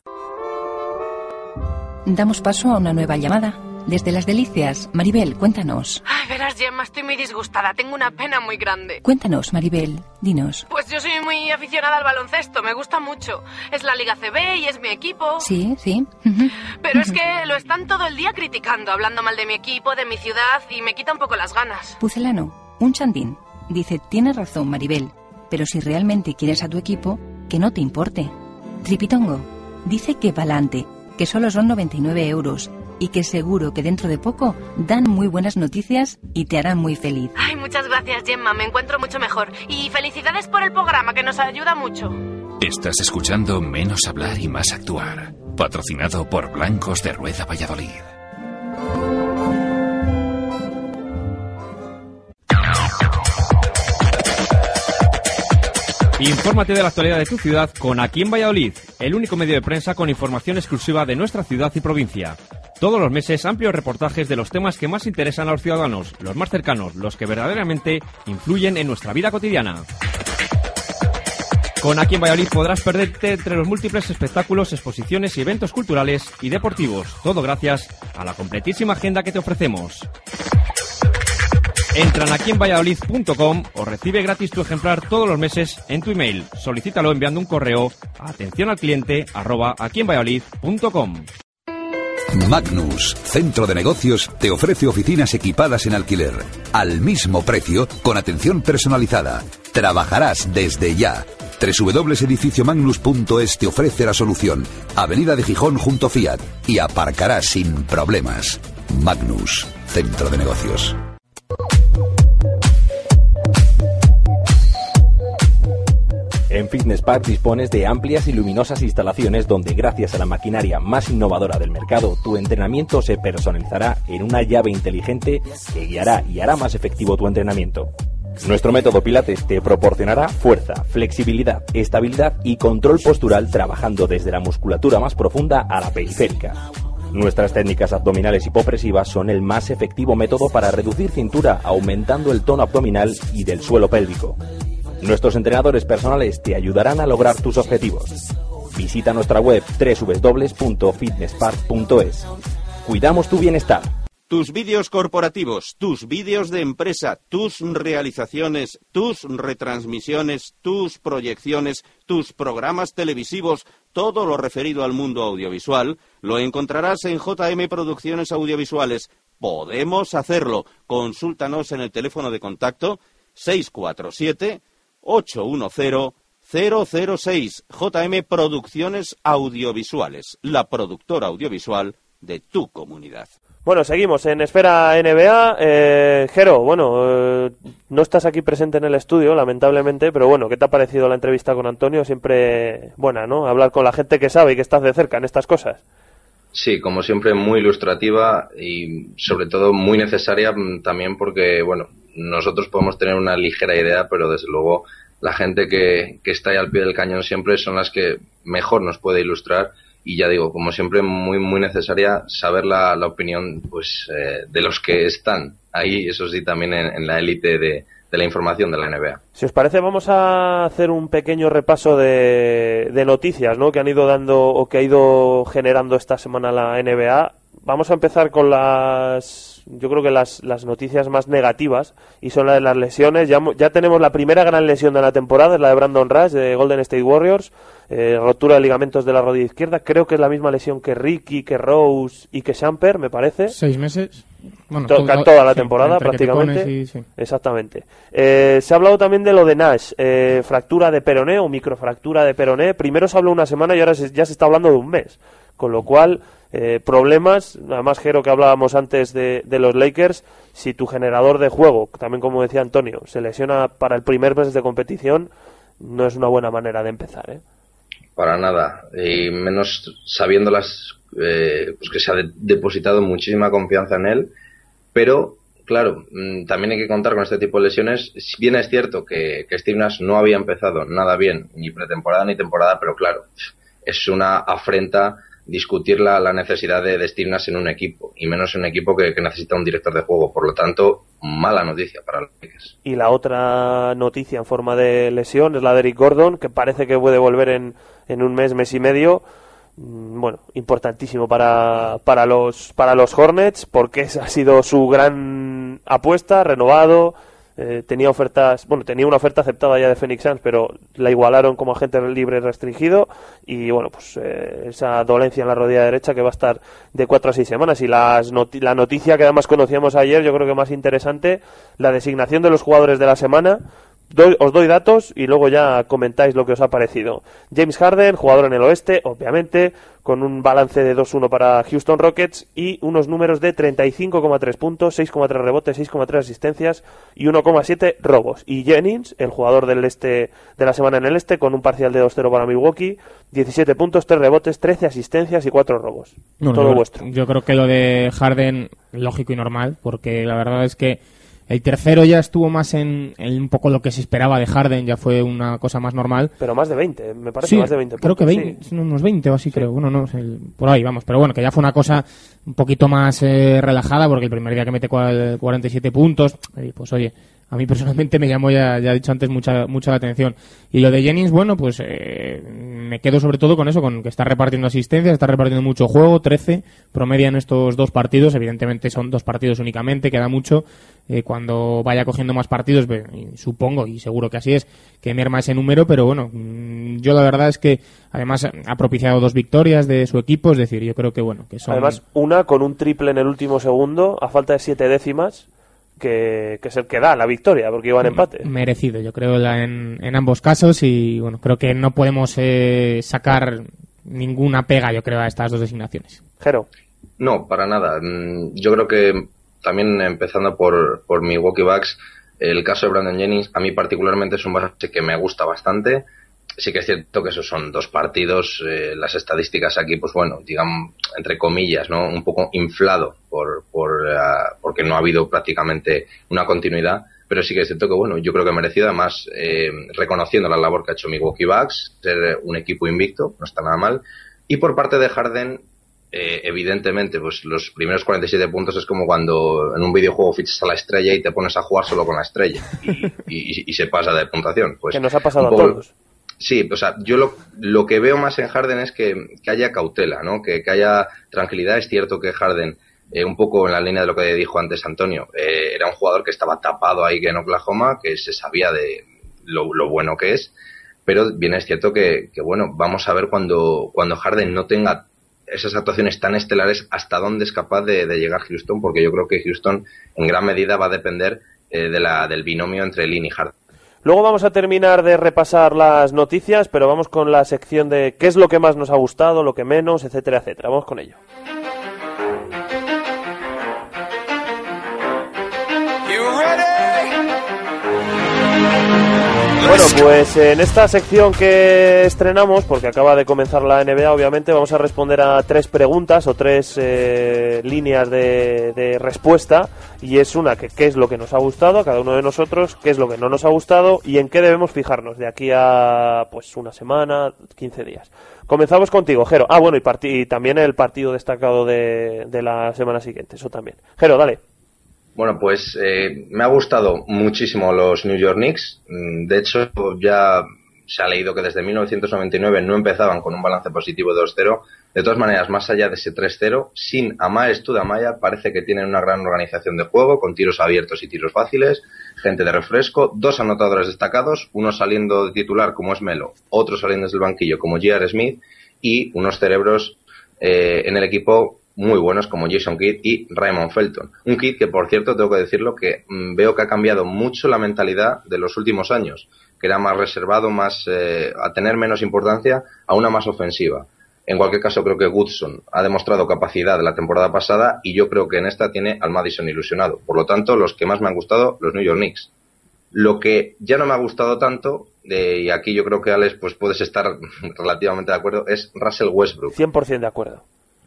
Damos paso a una nueva llamada. Desde Las Delicias, Maribel, cuéntanos. Ay, verás, Gemma, estoy muy disgustada. Tengo una pena muy grande. Cuéntanos, Maribel, dinos. Pues yo soy muy aficionada al baloncesto, me gusta mucho. Es la Liga C B y es mi equipo. Sí, sí. Pero es que lo están todo el día criticando, hablando mal de mi equipo, de mi ciudad, y me quita un poco las ganas. Pucelano, un chandín. Dice, tienes razón, Maribel, pero si realmente quieres a tu equipo, que no te importe. Tripitongo, dice que pa'lante, que solo son noventa y nueve euros. Y que seguro que dentro de poco dan muy buenas noticias y te harán muy feliz. Ay, muchas gracias, Gemma, me encuentro mucho mejor. Y felicidades por el programa, que nos ayuda mucho. Estás escuchando Menos hablar y más actuar. Patrocinado por Blancos de Rueda Valladolid. Infórmate de la actualidad de tu ciudad con Aquí en Valladolid, el único medio de prensa con información exclusiva de nuestra ciudad y provincia. Todos los meses, amplios reportajes de los temas que más interesan a los ciudadanos, los más cercanos, los que verdaderamente influyen en nuestra vida cotidiana. Con Aquí en Valladolid podrás perderte entre los múltiples espectáculos, exposiciones y eventos culturales y deportivos, todo gracias a la completísima agenda que te ofrecemos. Entra en aquí en valladolid punto com o recibe gratis tu ejemplar todos los meses en tu email. Solicítalo enviando un correo a atención al cliente arroba aquí en valladolid punto com. Magnus, centro de negocios, te ofrece oficinas equipadas en alquiler, al mismo precio, con atención personalizada. Trabajarás desde ya. doble u doble u doble u punto edificio magnus punto es te ofrece la solución. Avenida de Gijón junto Fiat. Y aparcarás sin problemas. Magnus, centro de negocios. En Fitness Park dispones de amplias y luminosas instalaciones donde, gracias a la maquinaria más innovadora del mercado, tu entrenamiento se personalizará en una llave inteligente que guiará y hará más efectivo tu entrenamiento. Nuestro método Pilates te proporcionará fuerza, flexibilidad, estabilidad y control postural, trabajando desde la musculatura más profunda a la periférica. Nuestras técnicas abdominales hipopresivas son el más efectivo método para reducir cintura, aumentando el tono abdominal y del suelo pélvico. Nuestros entrenadores personales te ayudarán a lograr tus objetivos. Visita nuestra web doble u doble u doble u punto fitness park punto es. Cuidamos tu bienestar. Tus vídeos corporativos, tus vídeos de empresa, tus realizaciones, tus retransmisiones, tus proyecciones, tus programas televisivos, todo lo referido al mundo audiovisual, lo encontrarás en J M Producciones Audiovisuales. Podemos hacerlo. Consúltanos en el teléfono de contacto seis cuatro siete, ocho uno cero, cero cero seis. J M Producciones Audiovisuales, la productora audiovisual de tu comunidad. Bueno, seguimos en Esfera N B A. Eh, Jero, bueno, eh, no estás aquí presente en el estudio, lamentablemente, pero bueno, ¿qué te ha parecido la entrevista con Antonio? Siempre buena, ¿no? Hablar con la gente que sabe y que estás de cerca en estas cosas. Sí, como siempre, muy ilustrativa y sobre todo muy necesaria también porque, bueno, nosotros podemos tener una ligera idea, pero desde luego la gente que, que está ahí al pie del cañón siempre son las que mejor nos puede ilustrar. Y ya digo, como siempre, muy muy necesaria saber la, la opinión pues eh, de los que están ahí, eso sí, también en, en la élite de, de la información de la N B A. Si os parece, vamos a hacer un pequeño repaso de, de noticias, ¿no?, que han ido dando o que ha ido generando esta semana la N B A. Vamos a empezar con las, yo creo que las, las noticias más negativas, y son las de las lesiones. Ya, ya tenemos la primera gran lesión de la temporada, es la de Brandon Rush, de Golden State Warriors, eh, rotura de ligamentos de la rodilla izquierda. Creo que es la misma lesión que Ricky, que Rose y que Samper, me parece. Seis meses. Bueno, to todo, toda la temporada, sí, prácticamente. Y, sí. Exactamente. Eh, se ha hablado también de lo de Nash, eh, fractura de peroné o microfractura de peroné. Primero se habló una semana y ahora se, ya se está hablando de un mes. Con lo cual, eh, problemas. Además, Jero, que hablábamos antes de, de los Lakers, si tu generador de juego, también como decía Antonio, se lesiona para el primer mes de competición, no es una buena manera de empezar, ¿eh? Para nada, y menos sabiendo las, eh, pues que se ha de- depositado muchísima confianza en él, pero claro, mmm, también hay que contar con este tipo de lesiones. Si bien es cierto que, que Steve Nash no había empezado nada bien, ni pretemporada ni temporada, pero claro, es una afrenta discutir la, la necesidad de, de Steve Nash en un equipo, y menos en un equipo que, que necesita un director de juego. Por lo tanto, mala noticia para los Lakers. Y la otra noticia en forma de lesión es la de Eric Gordon, que parece que puede volver en, en un mes, mes y medio. Mm, Bueno, importantísimo para, para los para los Hornets, porque esa ha sido su gran apuesta, renovado. Eh, tenía ofertas, bueno, tenía una oferta aceptada ya de Phoenix Suns, pero la igualaron como agente libre restringido, y bueno, pues eh, esa dolencia en la rodilla derecha que va a estar de cuatro a seis semanas. Y las noti- la noticia que además conocíamos ayer, yo creo que más interesante, la designación de los jugadores de la semana. Doy- os doy datos y luego ya comentáis lo que os ha parecido. James Harden, jugador en el oeste, obviamente, con un balance de dos uno para Houston Rockets y unos números de treinta y cinco coma tres puntos, seis coma tres rebotes, seis coma tres asistencias y uno coma siete robos. Y Jennings, el jugador del este de la semana en el este, con un parcial de dos cero para Milwaukee, diecisiete puntos, tres rebotes, trece asistencias y cuatro robos. No, Todo yo, vuestro. Yo creo que lo de Harden, lógico y normal, porque la verdad es que el tercero ya estuvo más en, en un poco lo que se esperaba de Harden, ya fue una cosa más normal. Pero más de veinte, me parece, Sí, más de veinte creo que puntos, veinte, sí. unos veinte o así, creo. Bueno, no sé, el- por ahí vamos. Pero bueno, que ya fue una cosa un poquito más eh, relajada, porque el primer día que mete cua- cuarenta y siete puntos, eh, pues oye, a mí personalmente me llamó, ya, ya he dicho antes, mucha mucha la atención. Y lo de Jennings, bueno, pues eh, me quedo sobre todo con eso, con que está repartiendo asistencias, está repartiendo mucho juego, trece, promedia en estos dos partidos. Evidentemente son dos partidos únicamente, queda mucho. Eh, cuando vaya cogiendo más partidos, ve- y supongo y seguro que así es, que merma ese número, pero bueno, mm, yo la verdad es que además ha propiciado dos victorias de su equipo, es decir, yo creo que bueno, que son... Además, una con un triple en el último segundo, a falta de siete décimas, que, que es el que da la victoria, porque iba en empate. merecido, yo creo, la- en, en ambos casos, y bueno, creo que no podemos eh, sacar ninguna pega, yo creo, a estas dos designaciones. Jero. No, para nada. Mm, Yo creo que también empezando por, por Milwaukee Bucks, el caso de Brandon Jennings, a mí particularmente es un base que me gusta bastante. Sí que es cierto que esos son dos partidos, eh, las estadísticas aquí, pues bueno, digamos, entre comillas, ¿no? Un poco inflado por, por, uh, porque no ha habido prácticamente una continuidad, pero sí que es cierto que, bueno, yo creo que merecido, además, eh, reconociendo la labor que ha hecho Milwaukee Bucks, ser un equipo invicto, no está nada mal. Y por parte de Harden, eh, evidentemente, pues los primeros cuarenta y siete puntos es como cuando en un videojuego fichas a la estrella y te pones a jugar solo con la estrella y, y, y se pasa de puntuación. Pues Que nos ha pasado a un poco- todos. Sí, o sea, yo lo, lo que veo más en Harden es que, que haya cautela, ¿no? Que, que haya tranquilidad. Es cierto que Harden, eh, un poco en la línea de lo que dijo antes Antonio, eh, era un jugador que estaba tapado ahí en Oklahoma, que se sabía de lo, lo bueno que es, pero bien es cierto que, que, bueno, vamos a ver cuando, cuando Harden no tenga esas actuaciones tan estelares, hasta dónde es capaz de, de llegar Houston, porque yo creo que Houston en gran medida va a depender eh, de la, del binomio entre Lin y Harden. Luego vamos a terminar de repasar las noticias, pero vamos con la sección de qué es lo que más nos ha gustado, lo que menos, etcétera, etcétera. Vamos con ello. Bueno, pues en esta sección que estrenamos, porque acaba de comenzar la N B A, obviamente, vamos a responder a tres preguntas o tres eh, líneas de, de respuesta, y es una que qué es lo que nos ha gustado a cada uno de nosotros, qué es lo que no nos ha gustado y en qué debemos fijarnos de aquí a pues una semana, quince días. Comenzamos contigo, Jero. Ah, bueno, y, parti- y también el partido destacado de, de la semana siguiente, eso también. Jero, dale. Bueno, pues eh, me ha gustado muchísimo los New York Knicks. Mm, De hecho, ya se ha leído que desde mil novecientos noventa y nueve no empezaban con un balance positivo de dos cero. De todas maneras, más allá de ese tres cero, sin Amaya Stoudemire, parece que tienen una gran organización de juego, con tiros abiertos y tiros fáciles, gente de refresco, dos anotadores destacados, uno saliendo de titular como es Melo, otro saliendo desde el banquillo como J R. Smith, y unos cerebros eh, en el equipo muy buenos como Jason Kidd y Raymond Felton. Un Kidd que, por cierto, tengo que decirlo que mmm, veo que ha cambiado mucho la mentalidad de los últimos años, que era más reservado, más eh, a tener menos importancia, a una más ofensiva. En cualquier caso, creo que Goodson ha demostrado capacidad la temporada pasada y yo creo que en esta tiene al Madison ilusionado. Por lo tanto, los que más me han gustado, los New York Knicks. Lo que ya no me ha gustado tanto, eh, y aquí yo creo que Alex pues puedes estar relativamente de acuerdo, es Russell Westbrook. cien por ciento de acuerdo.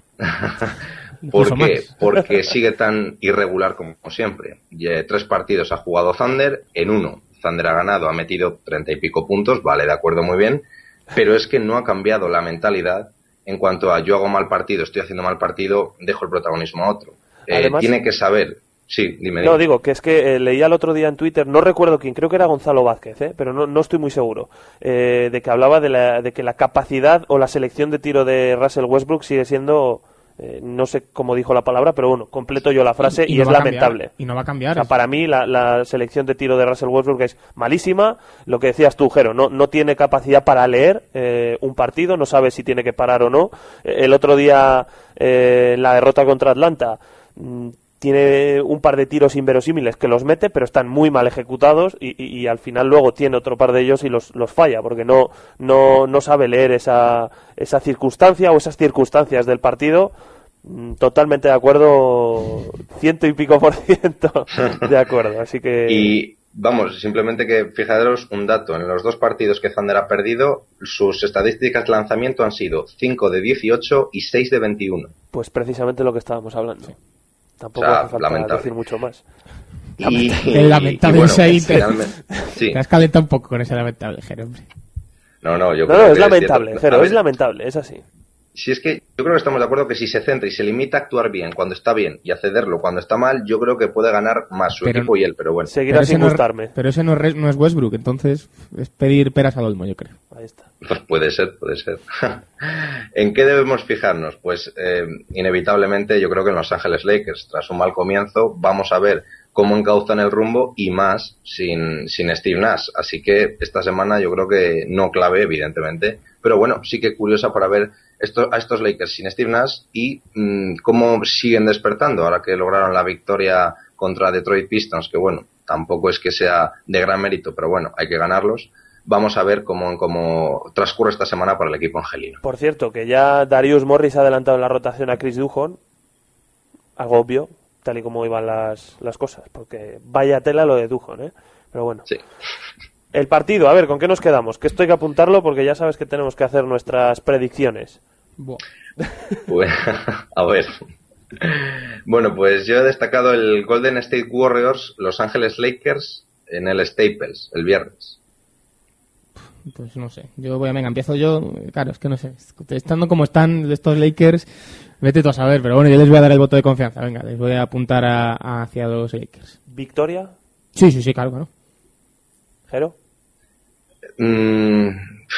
¿Por qué? Porque sigue tan irregular como siempre. Y, eh, tres partidos ha jugado Thunder, en uno Thunder ha ganado, ha metido treinta y pico puntos, vale, de acuerdo, muy bien, pero es que no ha cambiado la mentalidad en cuanto a yo hago mal partido, estoy haciendo mal partido, dejo el protagonismo a otro. Eh, Además, tiene que saber... Sí, dime, dime. No, digo, que es que eh, leía el otro día en Twitter, no recuerdo quién, creo que era Gonzalo Vázquez, ¿eh? pero no, no estoy muy seguro, eh, de que hablaba de, la, de que la capacidad o la selección de tiro de Russell Westbrook sigue siendo... Eh, no sé cómo dijo la palabra, pero bueno, completo yo la frase y, y, y no es lamentable. Y no va a cambiar. O sea, para mí la, la selección de tiro de Russell Westbrook es malísima. Lo que decías tú, Jero, no, no tiene capacidad para leer eh, un partido, no sabe si tiene que parar o no. Eh, el otro día, eh, en la derrota contra Atlanta, mmm, tiene un par de tiros inverosímiles que los mete, pero están muy mal ejecutados y, y, y al final luego tiene otro par de ellos y los, los falla, porque no, no, no sabe leer esa, esa circunstancia o esas circunstancias del partido. Totalmente de acuerdo, ciento y pico por ciento de acuerdo, así que... Y vamos, simplemente que fijaros un dato, en los dos partidos que Thunder ha perdido, sus estadísticas de lanzamiento han sido cinco de dieciocho y seis de veintiuno. Pues precisamente lo que estábamos hablando. Sí. Tampoco o sea, hace falta lamentable. decir mucho más. Y, el lamentable y, y bueno, ahí te, sí. te has calentado un poco con ese lamentable, Jero, hombre. No, no, yo no, creo no, que es lamentable, Jero, es lamentable, es así. Si es que yo creo que estamos de acuerdo que si se centra y se limita a actuar bien cuando está bien y a cederlo cuando está mal, yo creo que puede ganar más su pero, equipo y él, pero bueno. Seguirá pero sin no gustarme. Es, pero ese no es, no es Westbrook, entonces es pedir peras al olmo, yo creo. Ahí está. Pues puede ser, puede ser. ¿En qué debemos fijarnos? Pues eh, inevitablemente yo creo que en Los Ángeles Lakers, tras un mal comienzo, vamos a ver cómo encauzan el rumbo y más sin, sin Steve Nash. Así que esta semana yo creo que no clave, evidentemente, pero bueno, sí que curiosa para ver esto, a estos Lakers sin Steve Nash y mmm, cómo siguen despertando ahora que lograron la victoria contra Detroit Pistons, que bueno, tampoco es que sea de gran mérito, pero bueno, hay que ganarlos. Vamos a ver cómo, cómo transcurre esta semana para el equipo angelino. Por cierto, que ya Darius Morris ha adelantado en la rotación a Chris Duhon, algo obvio, tal y como iban las, las cosas, porque vaya tela lo de Duhon, ¿eh? Pero bueno. Sí. El partido, a ver, ¿con qué nos quedamos? Que esto hay que apuntarlo porque ya sabes que tenemos que hacer nuestras predicciones. Pues, a ver. Bueno, pues yo he destacado el Golden State Warriors, Los Ángeles Lakers en el Staples, el viernes. Pues no sé, yo voy a, venga, empiezo yo, claro, es que no sé, estando como están estos Lakers, vete tú a saber, pero bueno, yo les voy a dar el voto de confianza, venga, les voy a apuntar a, a hacia los Lakers. ¿Victoria? Sí, sí, sí, claro, claro. ¿Jero? Mm,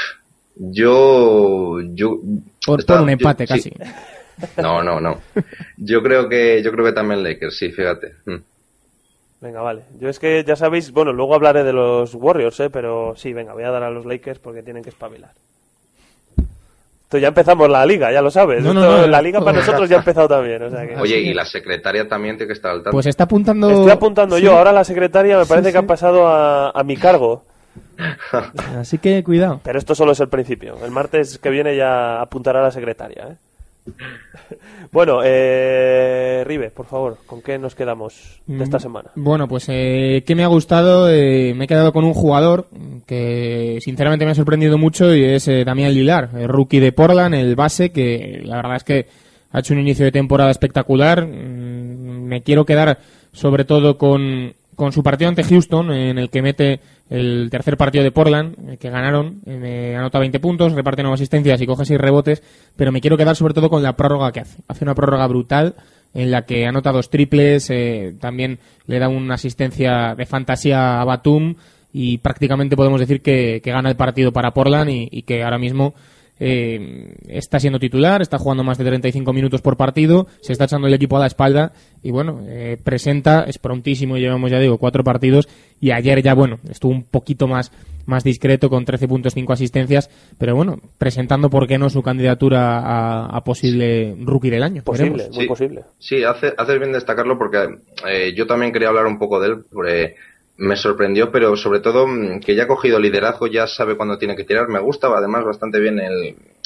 yo, yo... Por, por un empate, yo, casi. Sí. No, no, no. Yo creo que, yo creo que también Lakers, sí, fíjate. Mm. Venga, vale. Yo es que ya sabéis, bueno, luego hablaré de los Warriors, ¿eh? Pero sí, venga, voy a dar a los Lakers porque tienen que espabilar. Esto ya empezamos la liga, ya lo sabes. No, no, Esto, no, la liga para nosotros ya ha empezado también. O sea que... Oye, y la secretaria también tiene que estar al tanto. Pues está apuntando... Estoy apuntando sí. yo, ahora la secretaria me parece sí, que sí. ha pasado a, a mi cargo. Así que cuidado. Pero esto solo es el principio. El martes que viene ya apuntará a la secretaria, ¿eh? Bueno, eh, Ribe, por favor, ¿con qué nos quedamos de esta semana? Bueno, pues eh, ¿qué me ha gustado? Eh, me he quedado con un jugador que sinceramente me ha sorprendido mucho y es eh, Damián Lillard, el rookie de Portland, el base, que la verdad es que ha hecho un inicio de temporada espectacular. Mm, me quiero quedar sobre todo con, con su partido ante Houston, en el que mete el tercer partido de Portland, que ganaron, me anota veinte puntos, reparte nueve asistencias y coge seis rebotes, pero me quiero quedar sobre todo con la prórroga que hace. Hace una prórroga brutal en la que anota dos triples, eh, también le da una asistencia de fantasía a Batum y prácticamente podemos decir que, que gana el partido para Portland y, y que ahora mismo eh, está siendo titular, está jugando más de treinta y cinco minutos por partido, se está echando el equipo a la espalda y bueno, eh, presenta, es prontísimo, llevamos ya digo cuatro partidos y ayer ya bueno, estuvo un poquito más más discreto con trece puntos, cinco asistencias, pero bueno, presentando por qué no su candidatura a, a posible rookie del año. Posible, veremos. muy sí, posible. Sí, hace, haces bien destacarlo porque eh, yo también quería hablar un poco de él, porque me sorprendió, pero sobre todo que ya ha cogido liderazgo, ya sabe cuándo tiene que tirar. Me gusta además bastante bien el eh,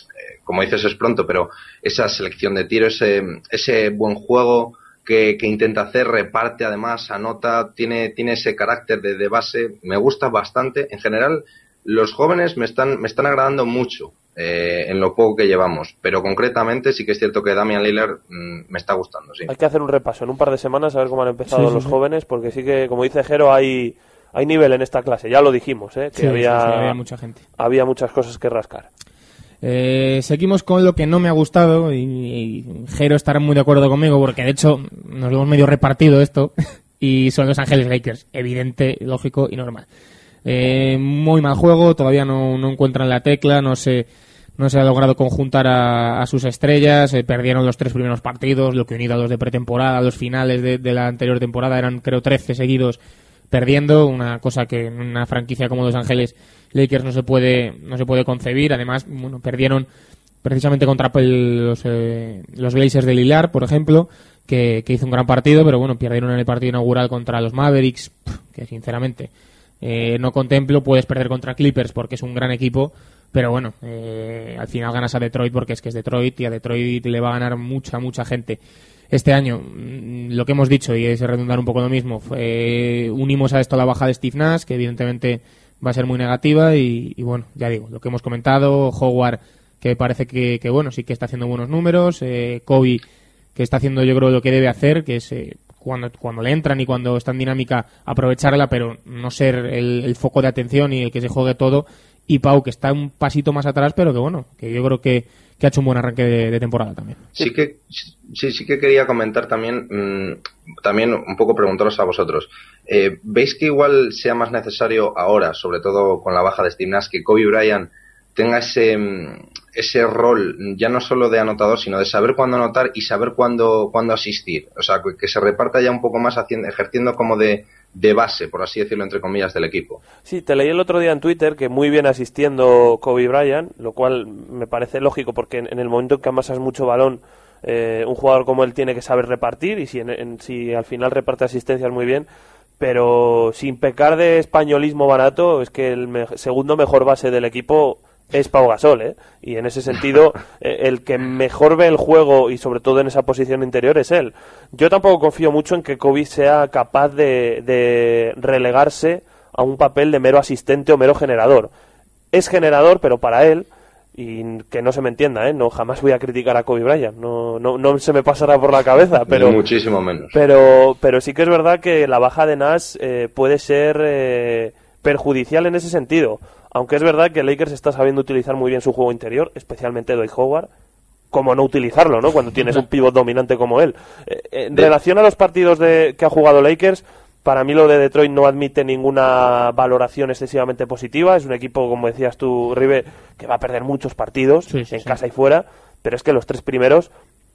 como dices, es pronto, pero esa selección de tiro, ese, ese buen juego que, que intenta hacer, reparte además, anota, tiene, tiene ese carácter de, de base, me gusta bastante. En general, los jóvenes me están, me están agradando mucho eh, en lo poco que llevamos, pero concretamente sí que es cierto que Damian Lillard mmm, me está gustando, sí. Hay que hacer un repaso en un par de semanas a ver cómo han empezado sí, sí, los sí. jóvenes, porque sí que, como dice Jero, hay, hay nivel en esta clase, ya lo dijimos, ¿eh? que sí, había, sí, sí, había mucha gente. Había muchas cosas que rascar. Eh, seguimos con lo que no me ha gustado y, y Jero estará muy de acuerdo conmigo porque de hecho nos lo hemos medio repartido esto y son Los Ángeles Lakers, evidente, lógico y normal. Eh, muy mal juego, todavía no, no encuentran la tecla, no se, no se ha logrado conjuntar a, a sus estrellas, eh, perdieron los tres primeros partidos, lo que unido a los de pretemporada, los finales de, de la anterior temporada eran creo trece seguidos perdiendo, una cosa que en una franquicia como Los Ángeles Lakers no se puede no se puede concebir. Además, bueno, perdieron precisamente contra los, eh, los Blazers de Lillard, por ejemplo, que, que hizo un gran partido, pero bueno, perdieron en el partido inaugural contra los Mavericks, que sinceramente eh, no contemplo. Puedes perder contra Clippers porque es un gran equipo, pero bueno, eh, al final ganas a Detroit porque es que es Detroit y a Detroit le va a ganar mucha, mucha gente. Este año, lo que hemos dicho, y es redundar un poco lo mismo, fue, unimos a esto la baja de Steve Nash, que evidentemente va a ser muy negativa, y, y bueno, ya digo, lo que hemos comentado, Howard, que parece que, que bueno, sí que está haciendo buenos números, eh, Kobe, que está haciendo yo creo lo que debe hacer, que es eh, cuando, cuando le entran y cuando está en dinámica aprovecharla, pero no ser el, el foco de atención y el que se juegue todo, y Pau, que está un pasito más atrás, pero que bueno, que yo creo que, que ha hecho un buen arranque de, de temporada también. Sí que sí, sí que quería comentar también, mmm, también un poco preguntaros a vosotros. Eh, ¿Veis que igual sea más necesario ahora, sobre todo con la baja de Steve Nash, que Kobe Bryant tenga ese ese rol ya no solo de anotador, sino de saber cuándo anotar y saber cuándo cuándo asistir? O sea, que se reparta ya un poco más haciendo, ejerciendo como de de base, por así decirlo, entre comillas, del equipo. Sí, te leí el otro día en Twitter que muy bien asistiendo Kobe Bryant, lo cual me parece lógico porque en, en el momento en que amasas mucho balón, eh, un jugador como él tiene que saber repartir, y si, en, en, si al final reparte asistencias muy bien, pero sin pecar de españolismo barato, es que el me- segundo mejor base del equipo es Pau Gasol, ¿eh? Y en ese sentido, eh, el que mejor ve el juego y sobre todo en esa posición interior es él. Yo tampoco confío mucho en que Kobe sea capaz de, de relegarse a un papel de mero asistente o mero generador. Es generador, pero para él, y que no se me entienda, ¿eh? No, jamás voy a criticar a Kobe Bryant, no, no, no se me pasará por la cabeza, pero muchísimo menos. Pero, pero sí que es verdad que la baja de Nash eh, puede ser eh, perjudicial en ese sentido. Aunque es verdad que Lakers está sabiendo utilizar muy bien su juego interior, especialmente Dwight Howard. ¿Cómo no utilizarlo, no? Cuando tienes un pívot dominante como él. Eh, en relación a los partidos de, que ha jugado Lakers, para mí lo de Detroit no admite ninguna valoración excesivamente positiva. Es un equipo, como decías tú, Ribe, que va a perder muchos partidos, sí, sí, en sí. casa y fuera. Pero es que los tres primeros,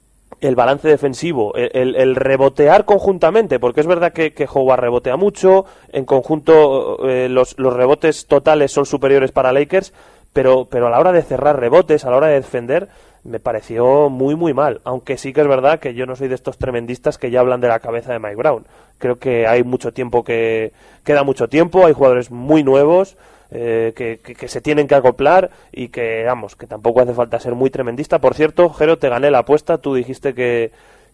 el balance defensivo, el, el, el rebotear conjuntamente, porque es verdad que, que Howard rebotea mucho, en conjunto eh, los, los rebotes totales son superiores para Lakers, pero, pero a la hora de cerrar rebotes, a la hora de defender, me pareció muy muy mal, aunque sí que es verdad que yo no soy de estos tremendistas que ya hablan de la cabeza de Mike Brown. Creo que hay mucho tiempo, que queda mucho tiempo, hay jugadores muy nuevos, Eh, que, que, que se tienen que acoplar y que, vamos, que tampoco hace falta ser muy tremendista. Por cierto, Jero, te gané la apuesta. Tú dijiste que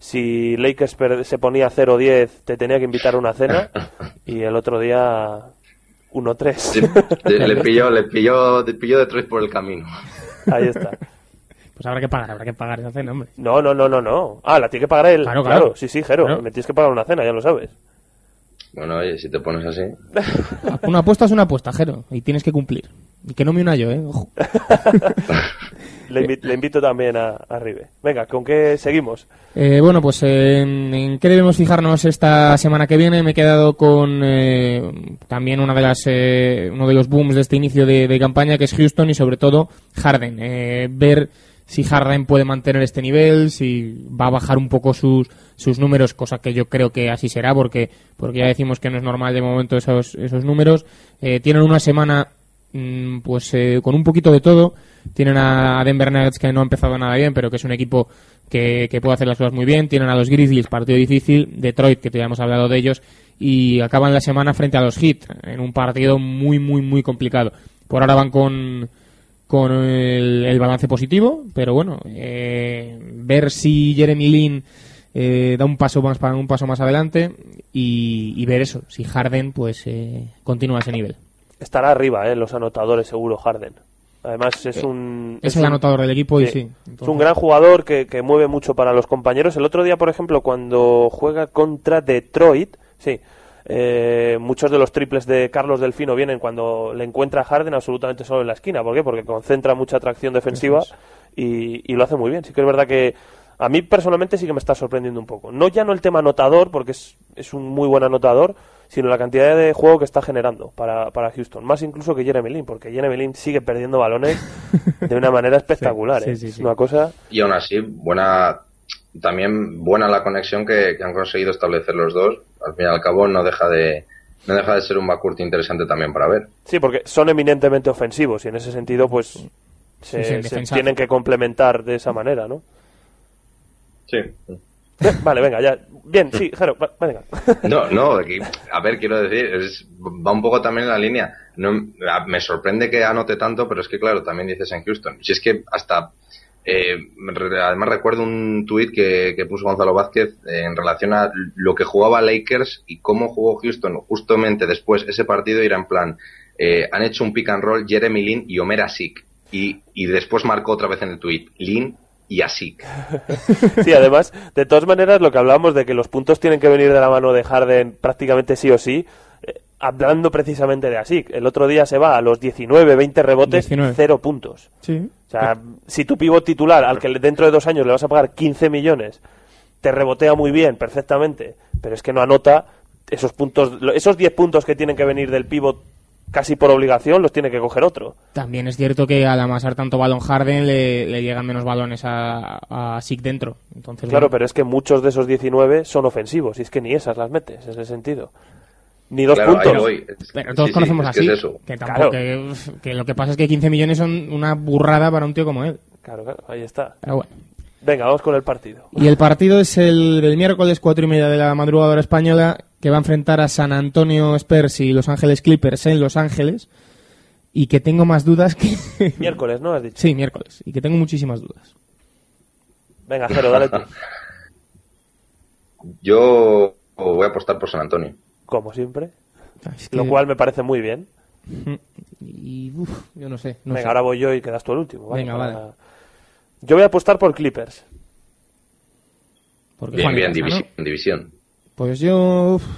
si Lakers se ponía cero diez te tenía que invitar a una cena y el otro día uno tres. Le, le pilló, le pilló, le pilló Detroit por el camino. Ahí está. Pues habrá que pagar, habrá que pagar esa cena, hombre. No, no, no, no, no. Ah, la tiene que pagar él. Claro, claro. claro sí, sí, Jero. Claro. Me tienes que pagar una cena, ya lo sabes. Bueno, oye, si te pones así... Una apuesta es una apuesta, Jero, y tienes que cumplir. Y que no me una yo, ¿eh? Ojo. le, invi- le invito también a, a Ribe. Venga, ¿con qué seguimos? Eh, bueno, pues eh, en qué debemos fijarnos esta semana que viene. Me he quedado con eh, también una de las eh, uno de los booms de este inicio de, de campaña, que es Houston, y sobre todo Harden. Eh, ver si Harden puede mantener este nivel, si va a bajar un poco sus sus números, cosa que yo creo que así será, porque porque ya decimos que no es normal de momento esos esos números. Eh, tienen una semana mmm, pues eh, con un poquito de todo. Tienen a Denver Nuggets, que no ha empezado nada bien, pero que es un equipo que, que puede hacer las cosas muy bien. Tienen a los Grizzlies, partido difícil. Detroit, que ya hemos hablado de ellos. Y acaban la semana frente a los Heat, en un partido muy, muy, muy complicado. Por ahora van con con el, el balance positivo, pero bueno, eh, ver si Jeremy Lin eh, da un paso más para un paso más adelante y, y ver eso, si Harden pues eh, continúa ese nivel. Estará arriba, eh, los anotadores seguro Harden. Además es un... Es, es el un, anotador del equipo sí, y sí. Entonces... Es un gran jugador que, que mueve mucho para los compañeros. El otro día, por ejemplo, cuando juega contra Detroit, sí, eh, muchos de los triples de Carlos Delfino vienen cuando le encuentra a Harden absolutamente solo en la esquina. ¿Por qué? Porque concentra mucha atracción defensiva y, y lo hace muy bien. Sí que es verdad que a mí personalmente sí que me está sorprendiendo un poco. No ya no el tema anotador, porque es, es un muy buen anotador, sino la cantidad de juego que está generando para, para Houston. Más incluso que Jeremy Lin, porque Jeremy Lin sigue perdiendo balones de una manera espectacular. sí, ¿eh? sí, sí, sí. Es una cosa... Y aún así, buena también buena la conexión que, que han conseguido establecer los dos. Al fin y al cabo no deja de no deja de ser un backcourt interesante también para ver. Sí, porque son eminentemente ofensivos y en ese sentido pues se, sí, sí, se tienen que complementar de esa manera, ¿no? Sí. Vale, venga, ya. Bien, sí, Jero, va, venga. No, no, aquí, a ver, quiero decir, es, va un poco también en la línea. No, me sorprende que anote tanto, pero es que, claro, también dices en Houston. Si es que hasta... Eh, además recuerdo un tuit que, que puso Gonzalo Vázquez eh, en relación a lo que jugaba Lakers y cómo jugó Houston justamente después ese partido. Era en plan, eh, han hecho un pick and roll Jeremy Lin y Omer Asik. Y, y después marcó otra vez en el tuit, Lin y Asik. Sí, además, de todas maneras, lo que hablábamos de que los puntos tienen que venir de la mano de Harden prácticamente sí o sí, eh, hablando precisamente de Asik. El otro día se va a los diecinueve, veinte rebotes, diecinueve. Cero puntos. Sí. O sea, si tu pívot titular, al que dentro de dos años le vas a pagar quince millones, te rebotea muy bien, perfectamente, pero es que no anota esos puntos, esos diez puntos que tienen que venir del pívot casi por obligación, los tiene que coger otro. También es cierto que al amasar tanto balón Harden le, le llegan menos balones a, a Asik dentro. Entonces, claro, bueno. Pero es que muchos de esos diecinueve son ofensivos y es que ni esas las metes, en ese sentido. Ni dos claro, puntos. Ahí voy. Pero todos sí, conocemos sí, así. que, es eso. que, tampoco, claro. que, que lo que pasa es que quince millones son una burrada para un tío como él. Claro, claro, ahí está. Pero bueno. Venga, vamos con el partido. Y el partido es el, el miércoles cuatro y media de la madrugada española, que va a enfrentar a San Antonio Spurs y Los Ángeles Clippers en Los Ángeles. Y que tengo más dudas que... Miércoles, ¿no? Has dicho. Sí, miércoles. Y que tengo muchísimas dudas. Venga, Jero, dale tú. Yo voy a apostar por San Antonio. Como siempre. Es que... Lo cual me parece muy bien. Y uf, yo no sé. No Venga, sé. ahora voy yo y quedas tú el último. ¿Vale? Venga, Para... vale. Yo voy a apostar por Clippers. Porque bien, Juan bien, casa, divisi- ¿no? división. Pues yo... Uf.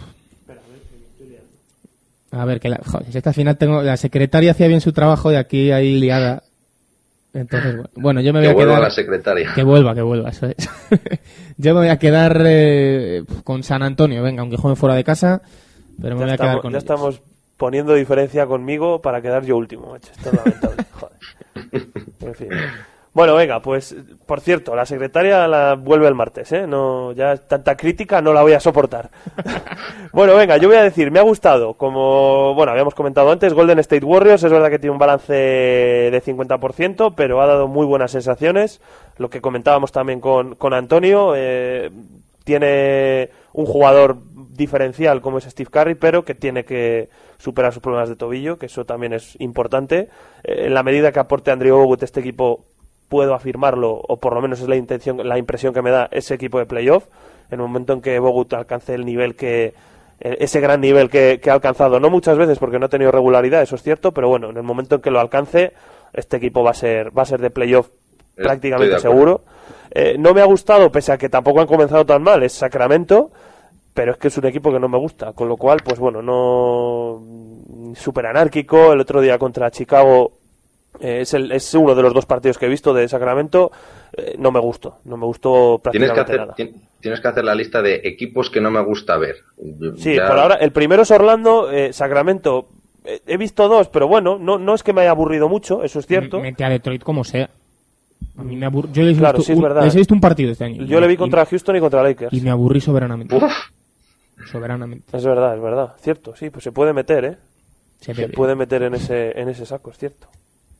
A ver, que la... Joder, es que al final tengo... La secretaria hacía bien su trabajo y aquí hay liada. Entonces, bueno, yo me voy que a vuelva quedar... la secretaria. Que vuelva, que vuelva, eso es. Yo me voy a quedar eh, con San Antonio, venga, aunque juegue fuera de casa, pero me ya voy a estamos, quedar con Ya ellos. estamos poniendo diferencia conmigo para quedar yo último, macho. Esto es lamentable, joder. En fin. Bueno, venga, pues, por cierto, la secretaria la vuelve el martes, ¿eh? No, ya tanta crítica no la voy a soportar. Bueno, venga, yo voy a decir, me ha gustado, como, bueno, habíamos comentado antes, Golden State Warriors, es verdad que tiene un balance de cincuenta por ciento, pero ha dado muy buenas sensaciones, lo que comentábamos también con, con Antonio, eh, tiene un jugador diferencial como es Steve Curry, pero que tiene que superar sus problemas de tobillo, que eso también es importante. Eh, en la medida que aporte Andrew Bogut este equipo, puedo afirmarlo, o por lo menos es la intención, la impresión que me da ese equipo de playoff, en el momento en que Bogut alcance el nivel que, ese gran nivel que, que ha alcanzado, no muchas veces porque no ha tenido regularidad, eso es cierto, pero bueno, en el momento en que lo alcance, este equipo va a ser, va a ser de playoff prácticamente seguro. Eh, no me ha gustado, pese a que tampoco han comenzado tan mal, es Sacramento, pero es que es un equipo que no me gusta, con lo cual, pues bueno, no súper anárquico. El otro día contra Chicago eh, es, el, es uno de los dos partidos que he visto de Sacramento, eh, no me gustó, no me gustó prácticamente tienes que nada. hacer, Tienes que hacer la lista de equipos que no me gusta ver. Sí, ya... por ahora, el primero es Orlando, eh, Sacramento, eh, he visto dos, pero bueno, no, no es que me haya aburrido mucho, eso es cierto. Mete a Detroit como sea. A mí me aburrí. Yo les he, claro, visto, sí, es un, verdad. les he visto un partido este año. Yo le vi contra y, Houston y contra Lakers. Y me aburrí soberanamente. Uf. Soberanamente. Es verdad, es verdad. Cierto, sí, pues se puede meter, ¿eh? Se, se puede meter en ese, en ese saco, es cierto.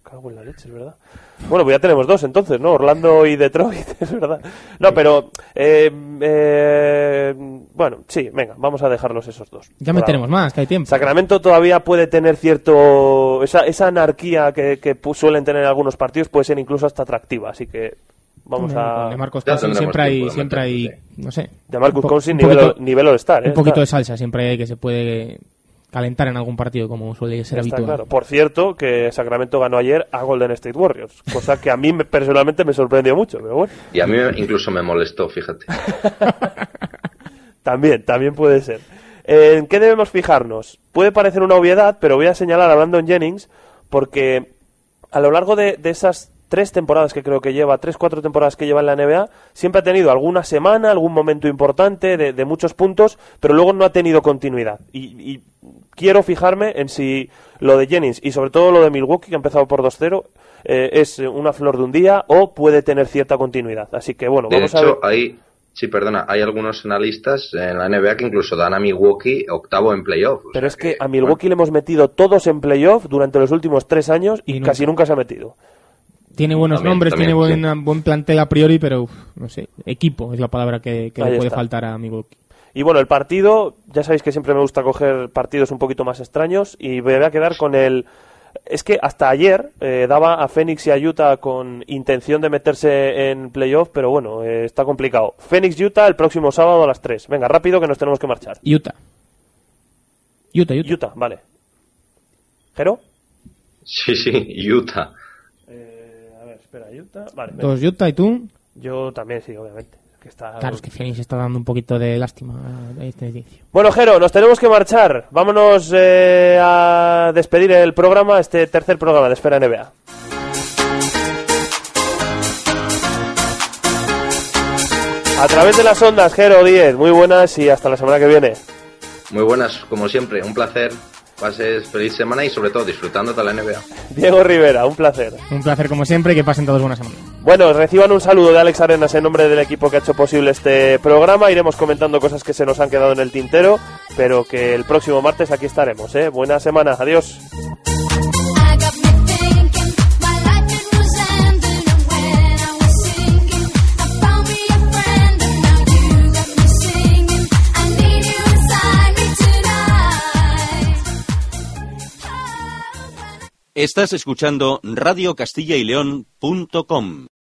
cago en la leche, es verdad. Bueno, pues ya tenemos dos entonces, ¿no? Orlando y Detroit, es verdad. No, pero... Eh, eh, bueno, sí, venga, vamos a dejarlos esos dos. Ya meteremos más, que hay tiempo. Sacramento todavía puede tener cierto... Esa, esa anarquía que, que suelen tener algunos partidos puede ser incluso hasta atractiva, así que... Vamos a... De Marcus Cousins siempre hay, siempre hay, no sé... De Marcus Cousins nivel, nivel All-Star, ¿eh? Un poquito Está. de salsa siempre hay que se puede... calentar en algún partido como suele ser Está habitual. Claro. Por cierto, que Sacramento ganó ayer a Golden State Warriors, cosa que a mí me, personalmente me sorprendió mucho, pero bueno. Y a mí incluso me molestó, fíjate. También, también puede ser. ¿En qué debemos fijarnos? Puede parecer una obviedad, pero voy a señalar a Brandon Jennings, porque a lo largo de, de esas tres temporadas que creo que lleva, tres, cuatro temporadas que lleva en la N B A, siempre ha tenido alguna semana, algún momento importante de, de muchos puntos, pero luego no ha tenido continuidad. Y, y quiero fijarme en si lo de Jennings y sobre todo lo de Milwaukee, que ha empezado por dos cero, eh, es una flor de un día o puede tener cierta continuidad. Así que bueno, vamos de hecho, a ver. Hay, sí, perdona, hay algunos analistas en la N B A que incluso dan a Milwaukee octavo en playoff. Pero es que, que a Milwaukee bueno. le hemos metido todos en playoff durante los últimos tres años y, y casi nunca se ha metido. Tiene buenos también, nombres, también, tiene buen, sí. buen plantel a priori, pero uf, no sé, equipo es la palabra que, que le puede está. faltar a Milwaukee. Y bueno, el partido, ya sabéis que siempre me gusta coger partidos un poquito más extraños y me voy a quedar con el... Es que hasta ayer eh, daba a Phoenix y a Utah con intención de meterse en playoff, pero bueno, eh, está complicado. Phoenix-Utah el próximo sábado a las tres. Venga, rápido que nos tenemos que marchar. Utah. Utah, Utah. Utah, vale. ¿Jero? Sí, sí, Utah. Espera, Utah. Vale, Dos Utah y tú. Yo también, sí, obviamente. Que está... Claro, es que Phoenix está dando un poquito de lástima a este inicio. Bueno, Jero, nos tenemos que marchar. Vámonos eh, a despedir el programa, este tercer programa de Esfera N B A. A través de las ondas, Jero diez. Muy buenas y hasta la semana que viene. Muy buenas, como siempre. Un placer. Pases feliz semana y sobre todo disfrutando de la N B A. Diego Rivera, un placer. Un placer como siempre y que pasen todos buena semana. Bueno, reciban un saludo de Alex Arenas en nombre del equipo que ha hecho posible este programa. Iremos comentando cosas que se nos han quedado en el tintero, pero que el próximo martes aquí estaremos, ¿eh? Buena semana, adiós. Estás escuchando radio castilla y león punto com.